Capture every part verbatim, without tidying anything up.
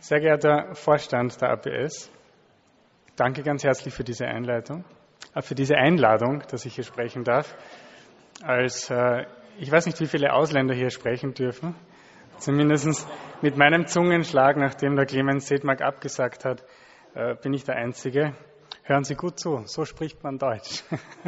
Sehr geehrter Vorstand der A P S, danke ganz herzlich für diese Einleitung, äh, für diese Einladung, dass ich hier sprechen darf. Als, äh, ich weiß nicht, wie viele Ausländer hier sprechen dürfen, zumindest mit meinem Zungenschlag, nachdem der Clemens Sedmak abgesagt hat, äh, bin ich der Einzige. Hören Sie gut zu, so spricht man Deutsch.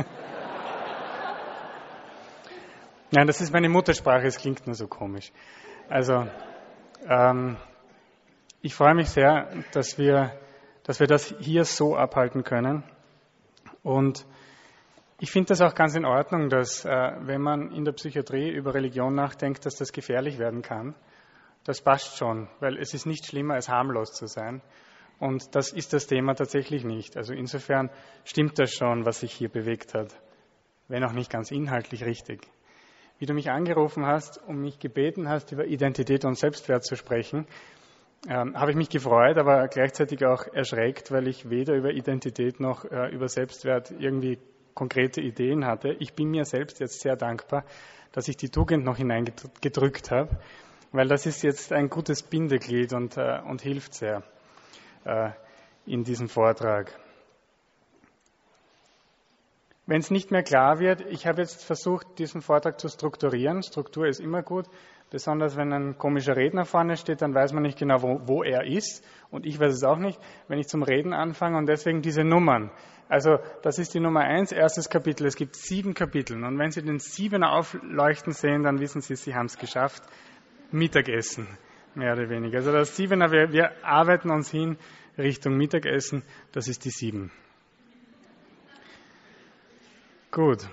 Nein, das ist meine Muttersprache, es klingt nur so komisch. Also, ähm, ich freue mich sehr, dass wir, dass wir das hier so abhalten können. Und ich finde das auch ganz in Ordnung, dass, äh, wenn man in der Psychiatrie über Religion nachdenkt, dass das gefährlich werden kann. Das passt schon, weil es ist nicht schlimmer, als harmlos zu sein. Und das ist das Thema tatsächlich nicht. Also insofern stimmt das schon, was sich hier bewegt hat, wenn auch nicht ganz inhaltlich richtig. Wie du mich angerufen hast und mich gebeten hast, über Identität und Selbstwert zu sprechen, ähm, habe ich mich gefreut, aber gleichzeitig auch erschreckt, weil ich weder über Identität noch äh, über Selbstwert irgendwie konkrete Ideen hatte. Ich bin mir selbst jetzt sehr dankbar, dass ich die Tugend noch hineingedrückt habe, weil das ist jetzt ein gutes Bindeglied und, äh, und hilft sehr äh, in diesem Vortrag. Wenn es nicht mehr klar wird, ich habe jetzt versucht, diesen Vortrag zu strukturieren. Struktur ist immer gut, besonders wenn ein komischer Redner vorne steht, dann weiß man nicht genau, wo, wo er ist. Und ich weiß es auch nicht, wenn ich zum Reden anfange. Und deswegen diese Nummern. Also das ist die Nummer eins, erstes Kapitel. Es gibt sieben Kapitel. Und wenn Sie den Siebener aufleuchten sehen, dann wissen Sie, Sie haben es geschafft. Mittagessen, mehr oder weniger. Also das Siebener, wir, wir arbeiten uns hin Richtung Mittagessen. Das ist die sieben. Gut.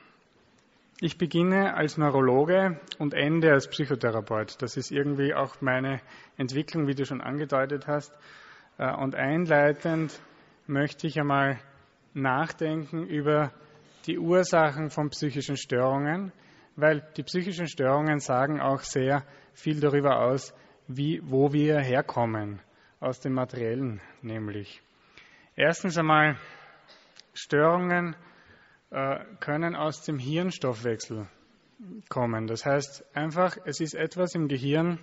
Ich beginne als Neurologe und ende als Psychotherapeut. Das ist irgendwie auch meine Entwicklung, wie du schon angedeutet hast. Und einleitend möchte ich einmal nachdenken über die Ursachen von psychischen Störungen, weil die psychischen Störungen sagen auch sehr viel darüber aus, wie, wo wir herkommen, aus dem Materiellen nämlich. Erstens einmal, Störungen können aus dem Hirnstoffwechsel kommen. Das heißt einfach, es ist etwas im Gehirn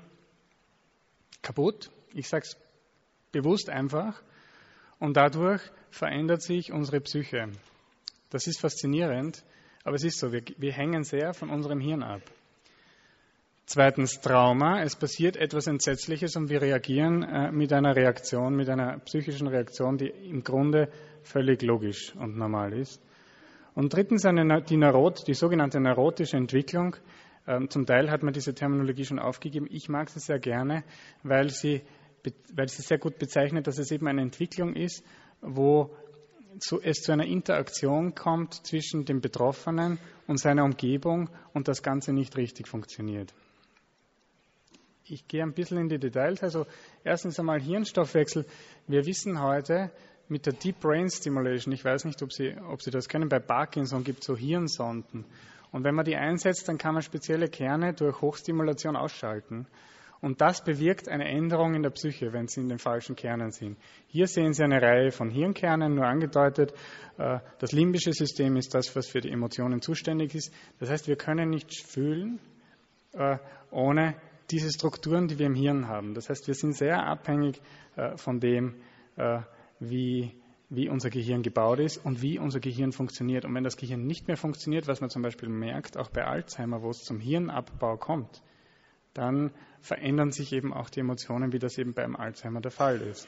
kaputt. Ich sage es bewusst einfach. Und dadurch verändert sich unsere Psyche. Das ist faszinierend, aber es ist so, wir, wir hängen sehr von unserem Hirn ab. Zweitens Trauma. Es passiert etwas Entsetzliches und wir reagieren äh, mit einer Reaktion, mit einer psychischen Reaktion, die im Grunde völlig logisch und normal ist. Und drittens eine, die, Neurot, die sogenannte neurotische Entwicklung. Ähm, zum Teil hat man diese Terminologie schon aufgegeben. Ich mag sie sehr gerne, weil sie, weil sie sehr gut bezeichnet, dass es eben eine Entwicklung ist, wo zu, es zu einer Interaktion kommt zwischen dem Betroffenen und seiner Umgebung und das Ganze nicht richtig funktioniert. Ich gehe ein bisschen in die Details. Also erstens einmal Hirnstoffwechsel. Wir wissen heute, mit der Deep Brain Stimulation, ich weiß nicht, ob Sie, ob Sie das kennen, bei Parkinson gibt es so Hirnsonden. Und wenn man die einsetzt, dann kann man spezielle Kerne durch Hochstimulation ausschalten. Und das bewirkt eine Änderung in der Psyche, wenn sie in den falschen Kernen sind. Hier sehen Sie eine Reihe von Hirnkernen, nur angedeutet. Das limbische System ist das, was für die Emotionen zuständig ist. Das heißt, wir können nicht fühlen ohne diese Strukturen, die wir im Hirn haben. Das heißt, wir sind sehr abhängig von dem, Wie, wie unser Gehirn gebaut ist und wie unser Gehirn funktioniert. Und wenn das Gehirn nicht mehr funktioniert, was man zum Beispiel merkt, auch bei Alzheimer, wo es zum Hirnabbau kommt, dann verändern sich eben auch die Emotionen, wie das eben beim Alzheimer der Fall ist.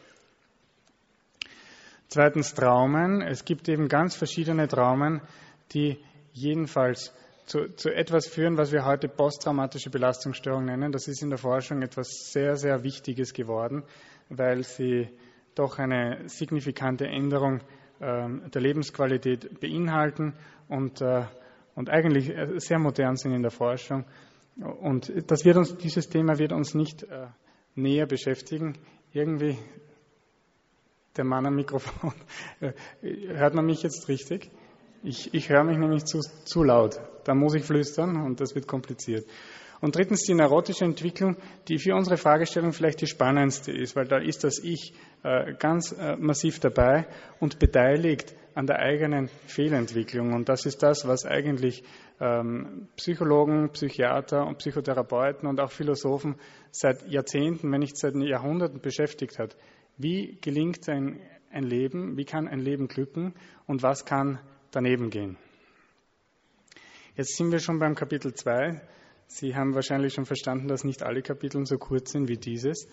Zweitens Traumen. Es gibt eben ganz verschiedene Traumen, die jedenfalls zu, zu etwas führen, was wir heute posttraumatische Belastungsstörung nennen. Das ist in der Forschung etwas sehr, sehr Wichtiges geworden, weil sie doch eine signifikante Änderung äh, der Lebensqualität beinhalten und, äh, und eigentlich sehr modern sind in der Forschung. Und das wird uns, dieses Thema wird uns nicht äh, näher beschäftigen. Irgendwie, der Mann am Mikrofon, äh, hört man mich jetzt richtig? Ich, ich höre mich nämlich zu, zu laut. Da muss ich flüstern und das wird kompliziert. Und drittens die neurotische Entwicklung, die für unsere Fragestellung vielleicht die spannendste ist, weil da ist das Ich äh, ganz äh, massiv dabei und beteiligt an der eigenen Fehlentwicklung. Und das ist das, was eigentlich ähm, Psychologen, Psychiater und Psychotherapeuten und auch Philosophen seit Jahrzehnten, wenn nicht seit Jahrhunderten beschäftigt hat. Wie gelingt ein, ein Leben? Wie kann ein Leben glücken? Und was kann daneben gehen? Jetzt sind wir schon beim Kapitel zwei. Sie haben wahrscheinlich schon verstanden, dass nicht alle Kapitel so kurz sind wie dieses.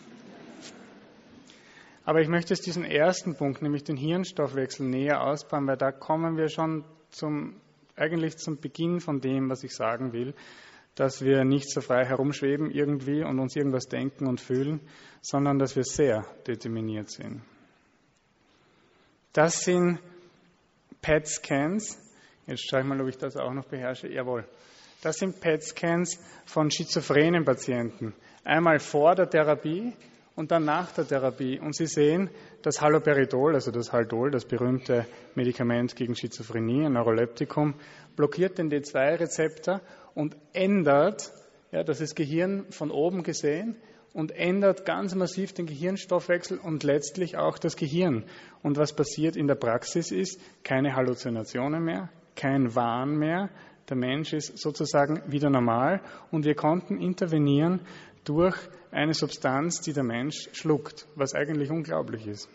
Aber ich möchte jetzt diesen ersten Punkt, nämlich den Hirnstoffwechsel, näher ausbauen, weil da kommen wir schon zum, eigentlich zum Beginn von dem, was ich sagen will, dass wir nicht so frei herumschweben irgendwie und uns irgendwas denken und fühlen, sondern dass wir sehr determiniert sind. Das sind P E T-Scans. Jetzt schaue ich mal, ob ich das auch noch beherrsche. Jawohl. Das sind P E T-Scans von schizophrenen Patienten. Einmal vor der Therapie und dann nach der Therapie. Und Sie sehen, das Haloperidol, also das Haldol, das berühmte Medikament gegen Schizophrenie, ein Neuroleptikum, blockiert den D zwei Rezeptor und ändert, ja, das ist Gehirn von oben gesehen, und ändert ganz massiv den Gehirnstoffwechsel und letztlich auch das Gehirn. Und was passiert in der Praxis ist, keine Halluzinationen mehr, kein Wahn mehr. Der Mensch ist sozusagen wieder normal und wir konnten intervenieren durch eine Substanz, die der Mensch schluckt, was eigentlich unglaublich ist.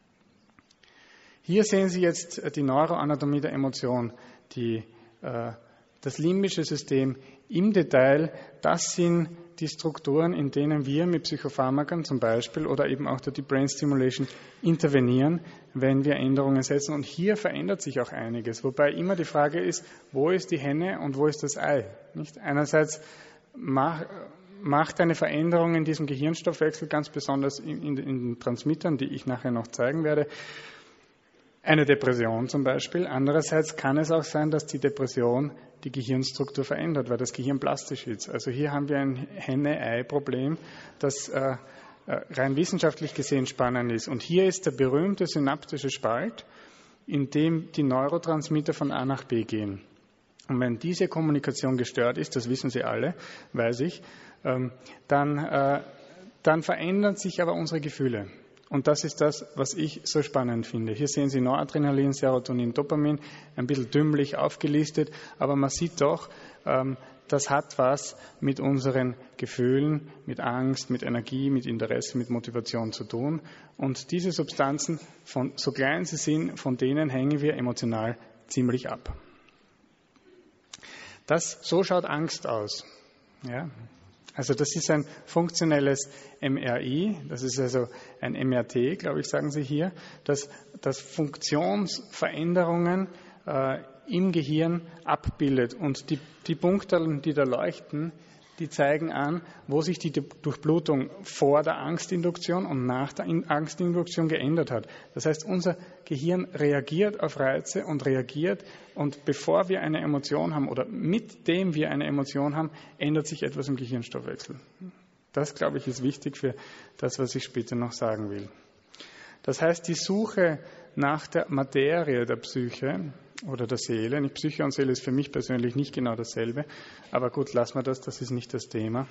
Hier sehen Sie jetzt die Neuroanatomie der Emotion, die, äh, das limbische System im Detail. Das sind die Strukturen, in denen wir mit Psychopharmakern zum Beispiel oder eben auch der Deep Brain Stimulation intervenieren, wenn wir Änderungen setzen. Und hier verändert sich auch einiges, wobei immer die Frage ist, wo ist die Henne und wo ist das Ei? Nicht? Einerseits mach, macht eine Veränderung in diesem Gehirnstoffwechsel, ganz besonders in, in, in den Transmittern, die ich nachher noch zeigen werde, eine Depression zum Beispiel. Andererseits kann es auch sein, dass die Depression die Gehirnstruktur verändert, weil das Gehirn plastisch ist. Also hier haben wir ein Henne-Ei-Problem, das äh, rein wissenschaftlich gesehen spannend ist. Und hier ist der berühmte synaptische Spalt, in dem die Neurotransmitter von A nach B gehen. Und wenn diese Kommunikation gestört ist, das wissen Sie alle, weiß ich, ähm, dann, äh, dann verändern sich aber unsere Gefühle. Und das ist das, was ich so spannend finde. Hier sehen Sie Noradrenalin, Serotonin, Dopamin, ein bisschen dümmlich aufgelistet, aber man sieht doch, ähm, das hat was mit unseren Gefühlen, mit Angst, mit Energie, mit Interesse, mit Motivation zu tun. Und diese Substanzen, von, so klein sie sind, von denen hängen wir emotional ziemlich ab. Das, so schaut Angst aus. Ja? Also das ist ein funktionelles M R I, das ist also ein M R T, glaube ich, sagen Sie hier, das, das Funktionsveränderungen äh, im Gehirn abbildet. Und die, die Punkte, die da leuchten, die zeigen an, wo sich die Durchblutung vor der Angstinduktion und nach der Angstinduktion geändert hat. Das heißt, unser Gehirn reagiert auf Reize und reagiert, und bevor wir eine Emotion haben oder mit dem wir eine Emotion haben, ändert sich etwas im Gehirnstoffwechsel. Das, glaube ich, ist wichtig für das, was ich später noch sagen will. Das heißt, die Suche nach der Materie der Psyche oder der Seele, nicht Psyche und Seele ist für mich persönlich nicht genau dasselbe, aber gut, lassen wir das, das ist nicht das Thema.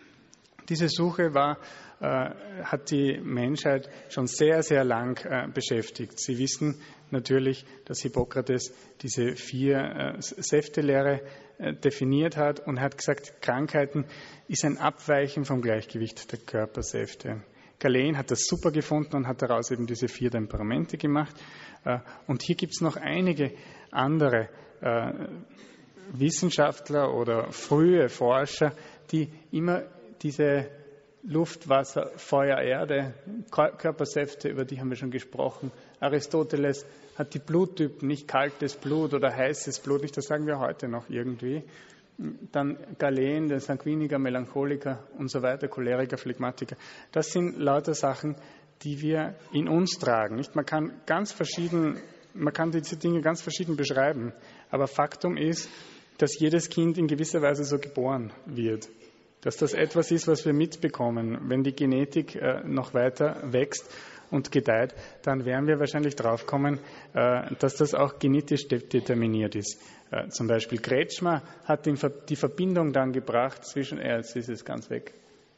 Diese Suche war, äh, hat die Menschheit schon sehr, sehr lang äh, beschäftigt. Sie wissen natürlich, dass Hippokrates diese vier äh, Säftelehre äh, definiert hat und hat gesagt, Krankheiten ist ein Abweichen vom Gleichgewicht der Körpersäfte. Galen hat das super gefunden und hat daraus eben diese vier Temperamente gemacht. Äh, und hier gibt es noch einige andere äh, Wissenschaftler oder frühe Forscher, die immer diese Luft, Wasser, Feuer, Erde, Körpersäfte, über die haben wir schon gesprochen. Aristoteles hat die Bluttypen, nicht kaltes Blut oder heißes Blut, nicht, das sagen wir heute noch irgendwie. Dann Galen, der Sanguiniker, Melancholiker und so weiter, Choleriker, Phlegmatiker. Das sind lauter Sachen, die wir in uns tragen. Nicht? Man kann ganz verschieden, man kann diese Dinge ganz verschieden beschreiben. Aber Faktum ist, dass jedes Kind in gewisser Weise so geboren wird. Dass das etwas ist, was wir mitbekommen. Wenn die Genetik äh, noch weiter wächst und gedeiht, dann werden wir wahrscheinlich draufkommen, äh, dass das auch genetisch de- determiniert ist. Äh, zum Beispiel Kretschmer hat den, die Verbindung dann gebracht zwischen, äh, jetzt ist es ganz weg,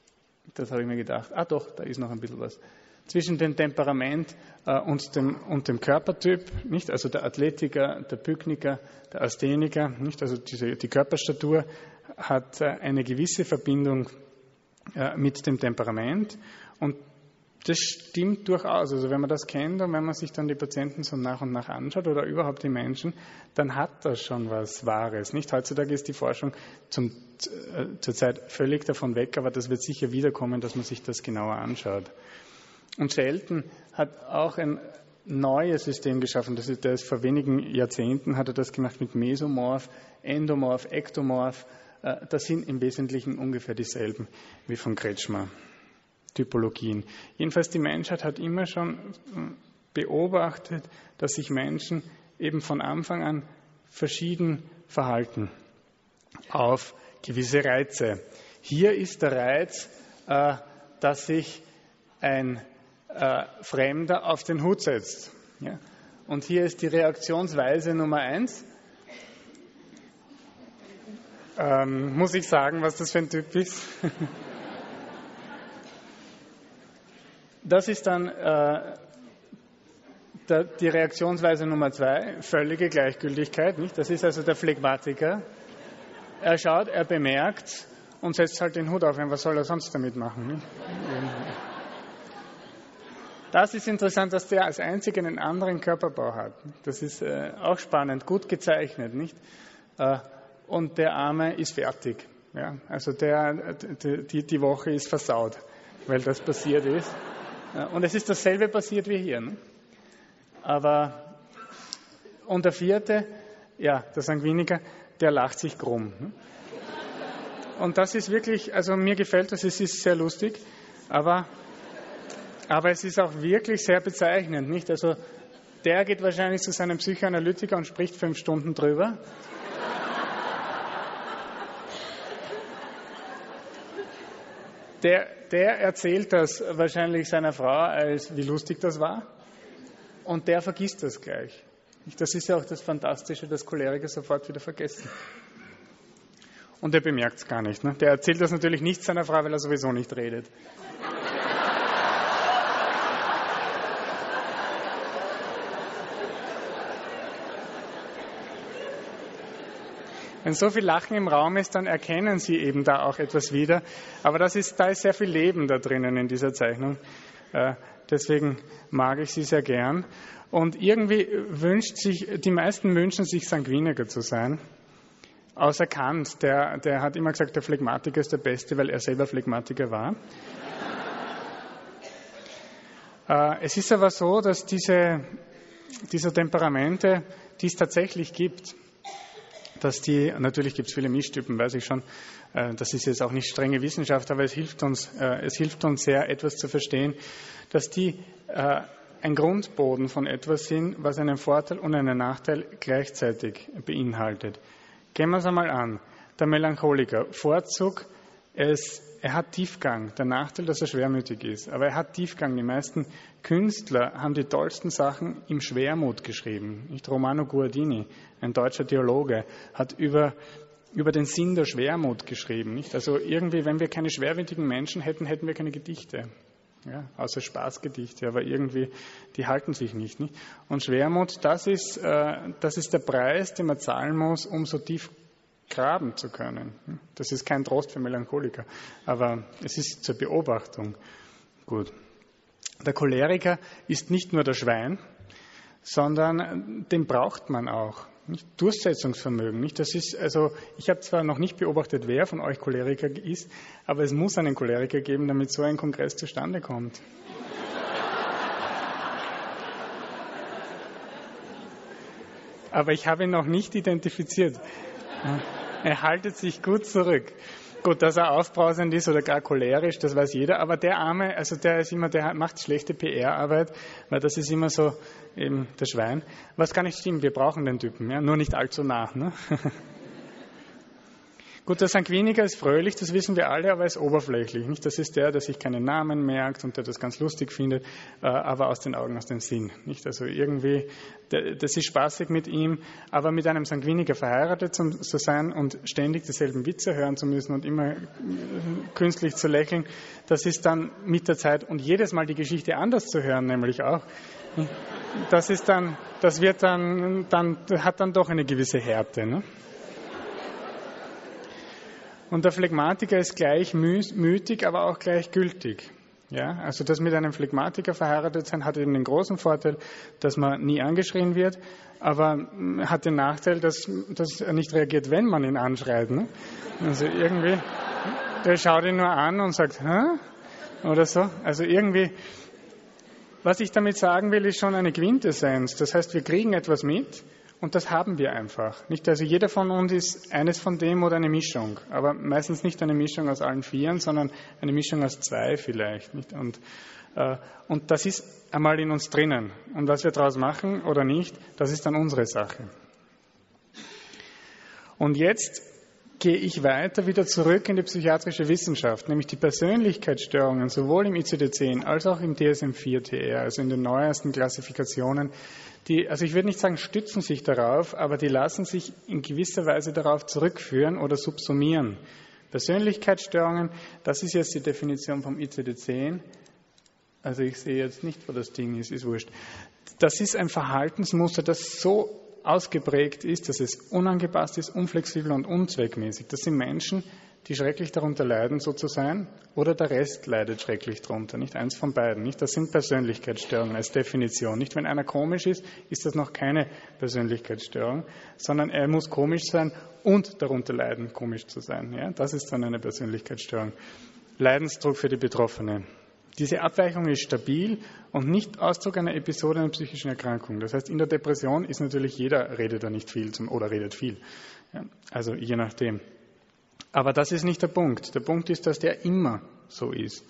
Das habe ich mir gedacht. Ah doch, da ist noch ein bisschen was. Zwischen dem Temperament äh, und, dem, und dem Körpertyp, nicht? Also der Athletiker, der Pykniker, der Astheniker, nicht? Also diese, die Körperstatur hat äh, eine gewisse Verbindung äh, mit dem Temperament und das stimmt durchaus. Also wenn man das kennt und wenn man sich dann die Patienten so nach und nach anschaut oder überhaupt die Menschen, dann hat das schon was Wahres. Nicht? Heutzutage ist die Forschung zum, äh, zurzeit völlig davon weg, aber das wird sicher wiederkommen, dass man sich das genauer anschaut. Und Shelton hat auch ein neues System geschaffen. Das ist, der ist vor wenigen Jahrzehnten hat er das gemacht mit Mesomorph, Endomorph, Ektomorph. Äh, das sind im Wesentlichen ungefähr dieselben wie von Kretschmer. Typologien. Jedenfalls die Menschheit hat immer schon beobachtet, dass sich Menschen eben von Anfang an verschieden verhalten auf gewisse Reize. Hier ist der Reiz, äh, dass sich ein äh, Fremder auf den Hut setzt. Ja? Und hier ist die Reaktionsweise Nummer eins. Ähm, muss ich sagen, was das für ein Typ ist? Das ist dann äh, der, die Reaktionsweise Nummer zwei, völlige Gleichgültigkeit. Nicht? Das ist also der Phlegmatiker. Er schaut, er bemerkt und setzt halt den Hut auf. Was soll er sonst damit machen? Nicht? Das ist interessant, dass der als einziger einen anderen Körperbau hat. Das ist äh, auch spannend, gut gezeichnet. Nicht? Äh, und der Arme ist fertig. Ja? Also der, die, die Woche ist versaut, weil das passiert ist. Und es ist dasselbe passiert wie hier. Ne? Aber, und der vierte, ja, der Sanguiniker, der lacht sich krumm. Ne? Und das ist wirklich, also mir gefällt das, es ist sehr lustig, aber, aber es ist auch wirklich sehr bezeichnend. Nicht? Also der geht wahrscheinlich zu seinem Psychoanalytiker und spricht fünf Stunden drüber. Der, der erzählt das wahrscheinlich seiner Frau, als wie lustig das war. Und der vergisst das gleich. Das ist ja auch das Fantastische, dass Choleriker sofort wieder vergessen. Und der bemerkt es gar nicht. Ne? Der erzählt das natürlich nicht seiner Frau, weil er sowieso nicht redet. Wenn so viel Lachen im Raum ist, dann erkennen Sie eben da auch etwas wieder. Aber das ist, da ist sehr viel Leben da drinnen in dieser Zeichnung. Äh, deswegen mag ich sie sehr gern. Und irgendwie wünscht sich, die meisten wünschen sich Sanguiniker zu sein. Außer Kant, der, der hat immer gesagt, der Phlegmatiker ist der Beste, weil er selber Phlegmatiker war. äh, es ist aber so, dass diese, diese Temperamente, die es tatsächlich gibt, dass die, natürlich gibt es viele Mischtypen, weiß ich schon, das ist jetzt auch nicht strenge Wissenschaft, aber es hilft uns, es hilft uns sehr, etwas zu verstehen, dass die ein Grundboden von etwas sind, was einen Vorteil und einen Nachteil gleichzeitig beinhaltet. Gehen wir es einmal an. Der Melancholiker, Vorzug, er, ist, er hat Tiefgang. Der Nachteil, dass er schwermütig ist, aber er hat Tiefgang. Die meisten Künstler haben die tollsten Sachen im Schwermut geschrieben. Nicht? Romano Guardini, ein deutscher Theologe, hat über, über den Sinn der Schwermut geschrieben. Nicht? Also irgendwie, wenn wir keine schwermütigen Menschen hätten, hätten wir keine Gedichte. Ja, außer Spaßgedichte, aber irgendwie, die halten sich nicht. nicht? Und Schwermut, das ist, äh, das ist der Preis, den man zahlen muss, um so tief graben zu können. Das ist kein Trost für Melancholiker, aber es ist zur Beobachtung. Gut. Der Choleriker ist nicht nur der Schwein, sondern den braucht man auch. Nicht? Durchsetzungsvermögen. Nicht? Das ist, also, ich habe zwar noch nicht beobachtet, wer von euch Choleriker ist, aber es muss einen Choleriker geben, damit so ein Kongress zustande kommt. Aber ich habe ihn noch nicht identifiziert. Er haltet sich gut zurück. Gut, dass er aufbrausend ist oder gar cholerisch, das weiß jeder, aber der Arme, also der ist immer, der macht schlechte P R-Arbeit, weil das ist immer so eben der Schwein. Was gar nicht stimmt, wir brauchen den Typen, ja, nur nicht allzu nah. Ne? Gut, der Sanguiniker ist fröhlich, das wissen wir alle, aber er ist oberflächlich. Nicht? Das ist der, der sich keinen Namen merkt und der das ganz lustig findet, aber aus den Augen, aus dem Sinn. Nicht? Also irgendwie, das ist spaßig mit ihm, aber mit einem Sanguiniker verheiratet zu sein und ständig dieselben Witze hören zu müssen und immer künstlich zu lächeln, das ist dann mit der Zeit und jedes Mal die Geschichte anders zu hören, nämlich auch. Das ist dann, das wird dann, dann hat dann doch eine gewisse Härte. Ne? Und der Phlegmatiker ist gleich mütig, aber auch gleichgültig. Ja, also das mit einem Phlegmatiker verheiratet sein hat eben den großen Vorteil, dass man nie angeschrien wird, aber hat den Nachteil, dass, dass er nicht reagiert, wenn man ihn anschreit. Ne? Also irgendwie, der schaut ihn nur an und sagt, hä? Oder so. Also irgendwie, was ich damit sagen will, ist schon eine Quintessenz. Das heißt, wir kriegen etwas mit. Und das haben wir einfach. Nicht? Also jeder von uns ist eines von dem oder eine Mischung. Aber meistens nicht eine Mischung aus allen Vieren, sondern eine Mischung aus zwei vielleicht. Nicht? Und, äh, und das ist einmal in uns drinnen. Und was wir daraus machen oder nicht, das ist dann unsere Sache. Und jetzt gehe ich weiter wieder zurück in die psychiatrische Wissenschaft, nämlich die Persönlichkeitsstörungen, sowohl im I C D zehn als auch im D S M vier T R, also in den neuesten Klassifikationen. Die, also ich würde nicht sagen, stützen sich darauf, aber die lassen sich in gewisser Weise darauf zurückführen oder subsumieren. Persönlichkeitsstörungen, das ist jetzt die Definition vom I C D zehn. Also ich sehe jetzt nicht, wo das Ding ist, ist wurscht. Das ist ein Verhaltensmuster, das so ausgeprägt ist, dass es unangepasst ist, unflexibel und unzweckmäßig. Das sind Menschen, die schrecklich darunter leiden, so zu sein, oder der Rest leidet schrecklich darunter. Nicht eins von beiden. Nicht? Das sind Persönlichkeitsstörungen als Definition. Nicht, wenn einer komisch ist, ist das noch keine Persönlichkeitsstörung, sondern er muss komisch sein und darunter leiden, komisch zu sein. Ja? Das ist dann eine Persönlichkeitsstörung. Leidensdruck für die Betroffenen. Diese Abweichung ist stabil und nicht Ausdruck einer Episode einer psychischen Erkrankung. Das heißt, in der Depression ist natürlich jeder redet da nicht viel zum, oder redet viel. Ja? Also je nachdem. Aber das ist nicht der Punkt. Der Punkt ist, dass der immer so ist.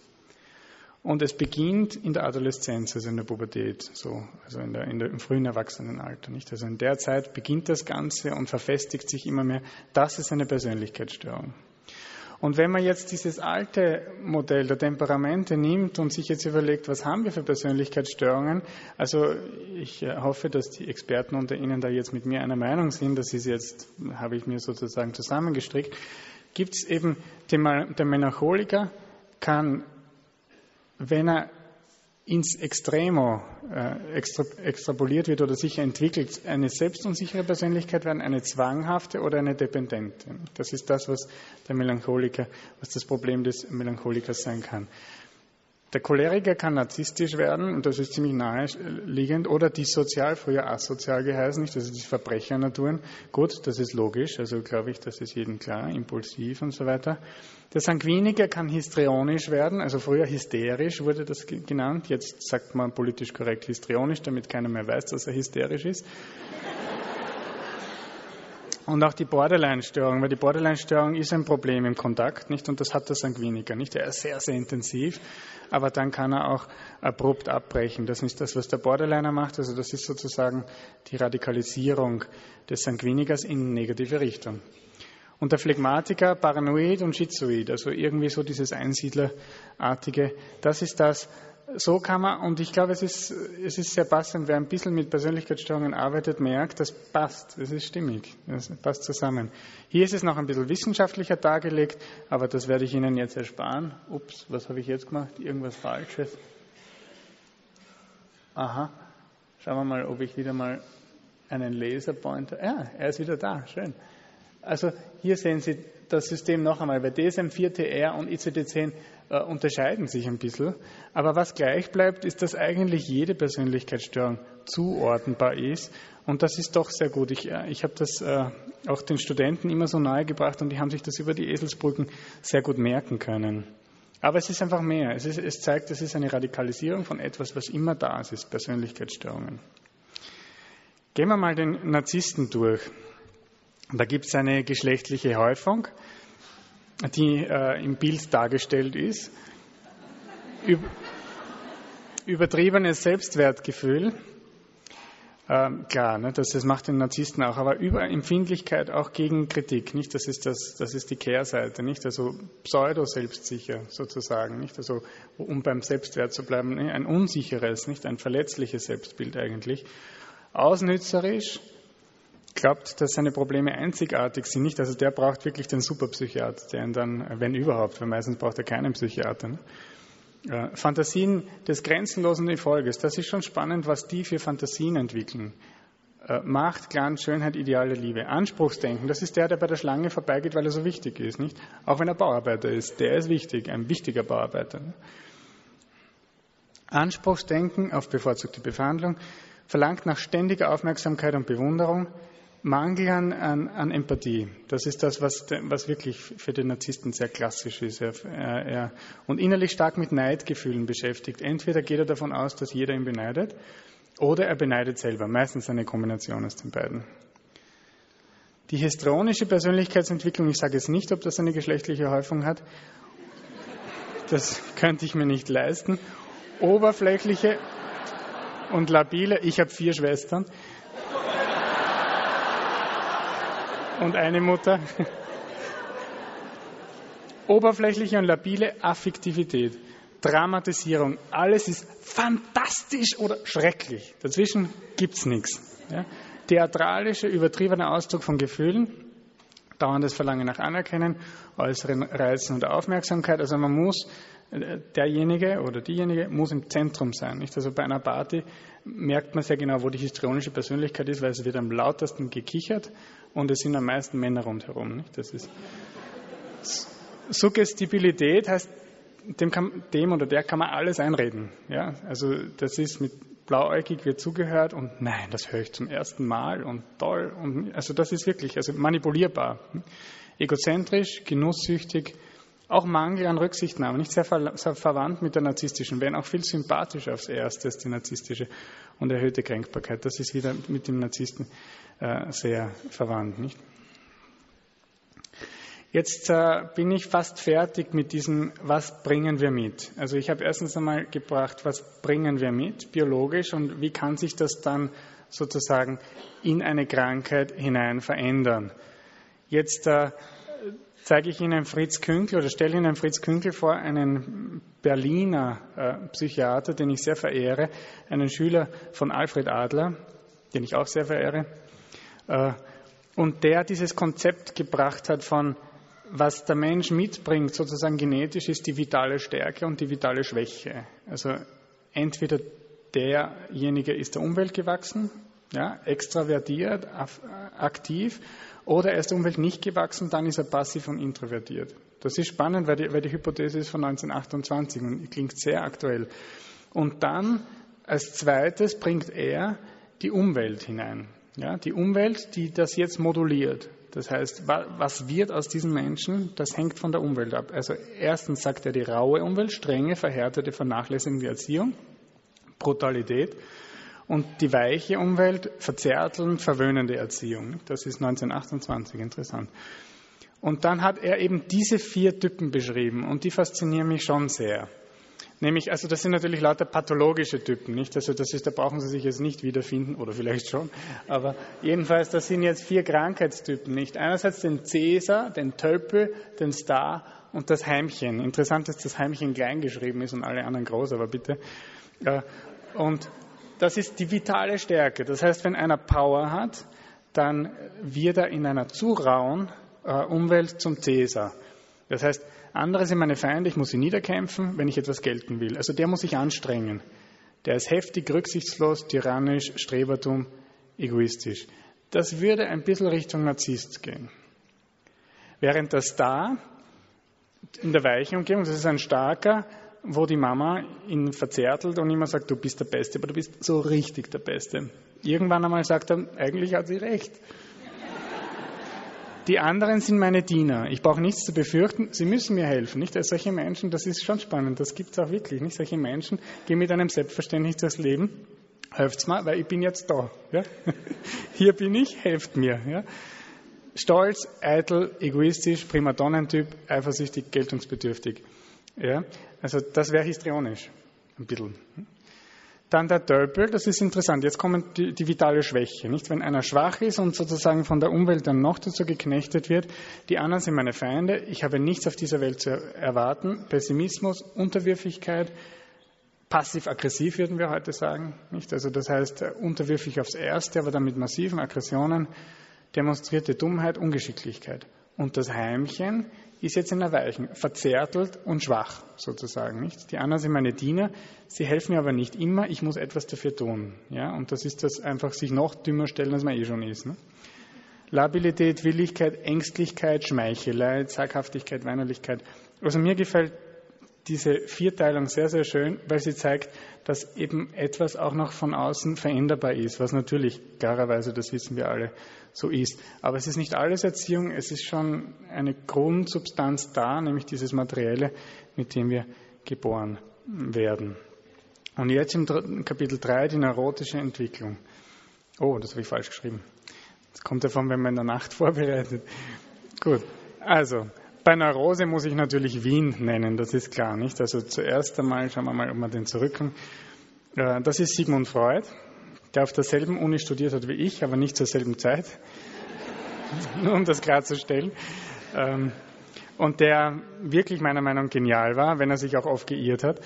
Und es beginnt in der Adoleszenz, also in der Pubertät, so, also in der, in der, im frühen Erwachsenenalter. Nicht? Also in der Zeit beginnt das Ganze und verfestigt sich immer mehr. Das ist eine Persönlichkeitsstörung. Und wenn man jetzt dieses alte Modell der Temperamente nimmt und sich jetzt überlegt, was haben wir für Persönlichkeitsstörungen, also ich hoffe, dass die Experten unter Ihnen da jetzt mit mir einer Meinung sind, das ist jetzt, habe ich mir sozusagen zusammengestrickt, gibt es eben den, der Melancholiker kann, wenn er ins Extremo äh, extra, extrapoliert wird oder sich entwickelt, eine selbstunsichere Persönlichkeit werden, eine zwanghafte oder eine dependente. Das ist das, was der Melancholiker, was das Problem des Melancholikers sein kann. Der Choleriker kann narzisstisch werden, und das ist ziemlich naheliegend, oder dissozial, früher asozial geheißen, nicht? Das ist die Verbrechernaturen. Gut, das ist logisch, also glaube ich, das ist jedem klar, impulsiv und so weiter. Der Sanguiniker kann histrionisch werden, also früher hysterisch wurde das genannt, jetzt sagt man politisch korrekt histrionisch, damit keiner mehr weiß, dass er hysterisch ist. Und auch die Borderline-Störung, weil die Borderline-Störung ist ein Problem im Kontakt, nicht? Und das hat der Sanguiniker, nicht? Er ist sehr, sehr intensiv, aber dann kann er auch abrupt abbrechen. Das ist das, was der Borderliner macht, also das ist sozusagen die Radikalisierung des Sanguinikers in negative Richtung. Und der Phlegmatiker, paranoid und schizoid, also irgendwie so dieses Einsiedlerartige, das ist das, so kann man, und ich glaube, es ist, es ist sehr passend, wer ein bisschen mit Persönlichkeitsstörungen arbeitet, merkt, das passt, das ist stimmig, das passt zusammen. Hier ist es noch ein bisschen wissenschaftlicher dargelegt, aber das werde ich Ihnen jetzt ersparen. Ups, was habe ich jetzt gemacht? Irgendwas Falsches. Aha, schauen wir mal, ob ich wieder mal einen Laserpointer, ja, er ist wieder da, schön. Also hier sehen Sie das System noch einmal, bei D S M vier T R und I C D zehn äh, unterscheiden sich ein bisschen. Aber was gleich bleibt, ist, dass eigentlich jede Persönlichkeitsstörung zuordnenbar ist. Und das ist doch sehr gut. Ich, äh, ich habe das äh, auch den Studenten immer so nahegebracht und die haben sich das über die Eselsbrücken sehr gut merken können. Aber es ist einfach mehr. Es, ist, es zeigt, es ist eine Radikalisierung von etwas, was immer da ist, Persönlichkeitsstörungen. Gehen wir mal den Narzissten durch. Da gibt es eine geschlechtliche Häufung, die äh, im Bild dargestellt ist. Üb- übertriebenes Selbstwertgefühl, Ähm, klar, ne, das, das macht den Narzissten auch, aber Überempfindlichkeit auch gegen Kritik, nicht? Das ist das, das ist die Kehrseite, nicht? Also pseudo-selbstsicher sozusagen, nicht? Also um beim Selbstwert zu bleiben, ne? Ein unsicheres, nicht? Ein verletzliches Selbstbild eigentlich. Ausnützerisch, glaubt, dass seine Probleme einzigartig sind, nicht? Also der braucht wirklich den Superpsychiater, der ihn dann, wenn überhaupt, weil meistens braucht er keinen Psychiater. Ne? Äh, Fantasien des grenzenlosen Erfolges, das ist schon spannend, was die für Fantasien entwickeln. Äh, Macht, Glanz, Schönheit, ideale Liebe. Anspruchsdenken, das ist der, der bei der Schlange vorbeigeht, weil er so wichtig ist, nicht? Auch wenn er Bauarbeiter ist, der ist wichtig, ein wichtiger Bauarbeiter. Ne? Anspruchsdenken auf bevorzugte Behandlung, verlangt nach ständiger Aufmerksamkeit und Bewunderung, Mangel an, an, an Empathie. Das ist das, was, was wirklich für den Narzissten sehr klassisch ist. Er, er, und innerlich stark mit Neidgefühlen beschäftigt. Entweder geht er davon aus, dass jeder ihn beneidet, oder er beneidet selber. Meistens eine Kombination aus den beiden. Die histrionische Persönlichkeitsentwicklung, ich sage jetzt nicht, ob das eine geschlechtliche Häufung hat. Das könnte ich mir nicht leisten. Oberflächliche und labile, ich habe vier Schwestern. Und eine Mutter. Oberflächliche und labile Affektivität, Dramatisierung, alles ist fantastisch oder schrecklich. Dazwischen gibt's nichts. Ja? Theatralischer, übertriebener Ausdruck von Gefühlen, dauerndes Verlangen nach Anerkennen, äußeren Reizen und Aufmerksamkeit. Also man muss, derjenige oder diejenige muss im Zentrum sein. Nicht? Also bei einer Party merkt man sehr genau, wo die histrionische Persönlichkeit ist, weil es wird am lautesten gekichert und es sind am meisten Männer rundherum. Nicht? Das ist Suggestibilität heißt, dem, kann, dem oder der kann man alles einreden. Ja? Also das ist mit blauäugig wird zugehört und nein, das höre ich zum ersten Mal und toll. Und, also das ist wirklich also manipulierbar. Egozentrisch, genusssüchtig, auch Mangel an Rücksichtnahme, nicht sehr, ver, sehr verwandt mit der narzisstischen, wenn auch viel sympathischer aufs Erste als die narzisstische und erhöhte Kränkbarkeit. Das ist wieder mit dem Narzissten äh, sehr verwandt, nicht? Jetzt äh, bin ich fast fertig mit diesem, was bringen wir mit? Also ich habe erstens einmal gebracht, was bringen wir mit, biologisch, und wie kann sich das dann sozusagen in eine Krankheit hinein verändern? Jetzt äh, zeige ich Ihnen Fritz Künkl oder stelle Ihnen Fritz Künkl vor, einen Berliner äh, Psychiater, den ich sehr verehre, einen Schüler von Alfred Adler, den ich auch sehr verehre, äh, und der dieses Konzept gebracht hat von, was der Mensch mitbringt, sozusagen genetisch, ist die vitale Stärke und die vitale Schwäche. Also entweder derjenige ist der Umwelt gewachsen, ja, extravertiert, aktiv, oder er ist der Umwelt nicht gewachsen, dann ist er passiv und introvertiert. Das ist spannend, weil die, weil die Hypothese ist von neunzehnhundertachtundzwanzig und klingt sehr aktuell. Und dann als zweites bringt er die Umwelt hinein. Ja, die Umwelt, die das jetzt moduliert. Das heißt, was wird aus diesen Menschen, das hängt von der Umwelt ab. Also erstens sagt er die raue Umwelt, strenge, verhärtete, vernachlässigende Erziehung, Brutalität. Und die weiche Umwelt, verzärtelnd, verwöhnende Erziehung. Das ist neunzehnhundertachtundzwanzig, interessant. Und dann hat er eben diese vier Typen beschrieben und die faszinieren mich schon sehr. Nämlich, also das sind natürlich lauter pathologische Typen, nicht? Also das ist, da brauchen Sie sich jetzt nicht wiederfinden, oder vielleicht schon. Aber jedenfalls, das sind jetzt vier Krankheitstypen, nicht? Einerseits den Cäsar, den Tölpel, den Star und das Heimchen. Interessant ist, dass das Heimchen klein geschrieben ist und alle anderen groß, aber bitte. Und das ist die vitale Stärke. Das heißt, wenn einer Power hat, dann wird er in einer zu rauen Umwelt zum Cäsar. Das heißt, andere sind meine Feinde, ich muss sie niederkämpfen, wenn ich etwas gelten will. Also der muss sich anstrengen. Der ist heftig, rücksichtslos, tyrannisch, Strebertum, egoistisch. Das würde ein bisschen Richtung Narzisst gehen. Während der Star in der weichen Umgebung, das ist ein starker, wo die Mama ihn verzärtelt und immer sagt, du bist der Beste, aber du bist so richtig der Beste. Irgendwann einmal sagt er, eigentlich hat sie recht. Die anderen sind meine Diener. Ich brauche nichts zu befürchten. Sie müssen mir helfen. Nicht? Also solche Menschen, das ist schon spannend. Das gibt es auch wirklich. Nicht? Solche Menschen gehen mit einem Selbstverständnis durchs Leben. Helft's mal, weil ich bin jetzt da. Ja? Hier bin ich, helft mir. Ja? Stolz, eitel, egoistisch, Primadonnentyp, Dann der Tölpel, das ist interessant. Jetzt kommt die, die vitale Schwäche. Nicht? Wenn einer schwach ist und sozusagen von der Umwelt dann noch dazu geknechtet wird, die anderen sind meine Feinde, ich habe nichts auf dieser Welt zu erwarten, Pessimismus, Unterwürfigkeit, passiv-aggressiv würden wir heute sagen. Nicht? Also das heißt, unterwürfig aufs Erste, aber dann mit massiven Aggressionen, demonstrierte Dummheit, Ungeschicklichkeit. Und das Heimchen ist jetzt in der Weichen, verzärtelt und schwach sozusagen. Nicht? Die anderen sind meine Diener, sie helfen mir aber nicht immer, ich muss etwas dafür tun. Ja? Und das ist das einfach, sich noch dümmer stellen, als man eh schon ist. Ne? Labilität, Willigkeit, Ängstlichkeit, Schmeichelei, Zaghaftigkeit, Weinerlichkeit. Also mir gefällt diese Vierteilung sehr, sehr schön, weil sie zeigt, dass eben etwas auch noch von außen veränderbar ist, was natürlich klarerweise, das wissen wir alle, so ist. Aber es ist nicht alles Erziehung, es ist schon eine Grundsubstanz da, nämlich dieses Materielle, mit dem wir geboren werden. Und jetzt im Kapitel drei die neurotische Entwicklung. Oh, das habe ich falsch geschrieben. Das kommt davon, wenn man in der Nacht vorbereitet. Gut, also bei Neurose muss ich natürlich Wien nennen, das ist klar, nicht? Also zuerst einmal, schauen wir mal, ob wir den zurückkommen. Das ist Sigmund Freud, der auf derselben Uni studiert hat wie ich, aber nicht zur selben Zeit, nur um das klarzustellen. Und der wirklich meiner Meinung nach genial war, wenn er sich auch oft geirrt hat.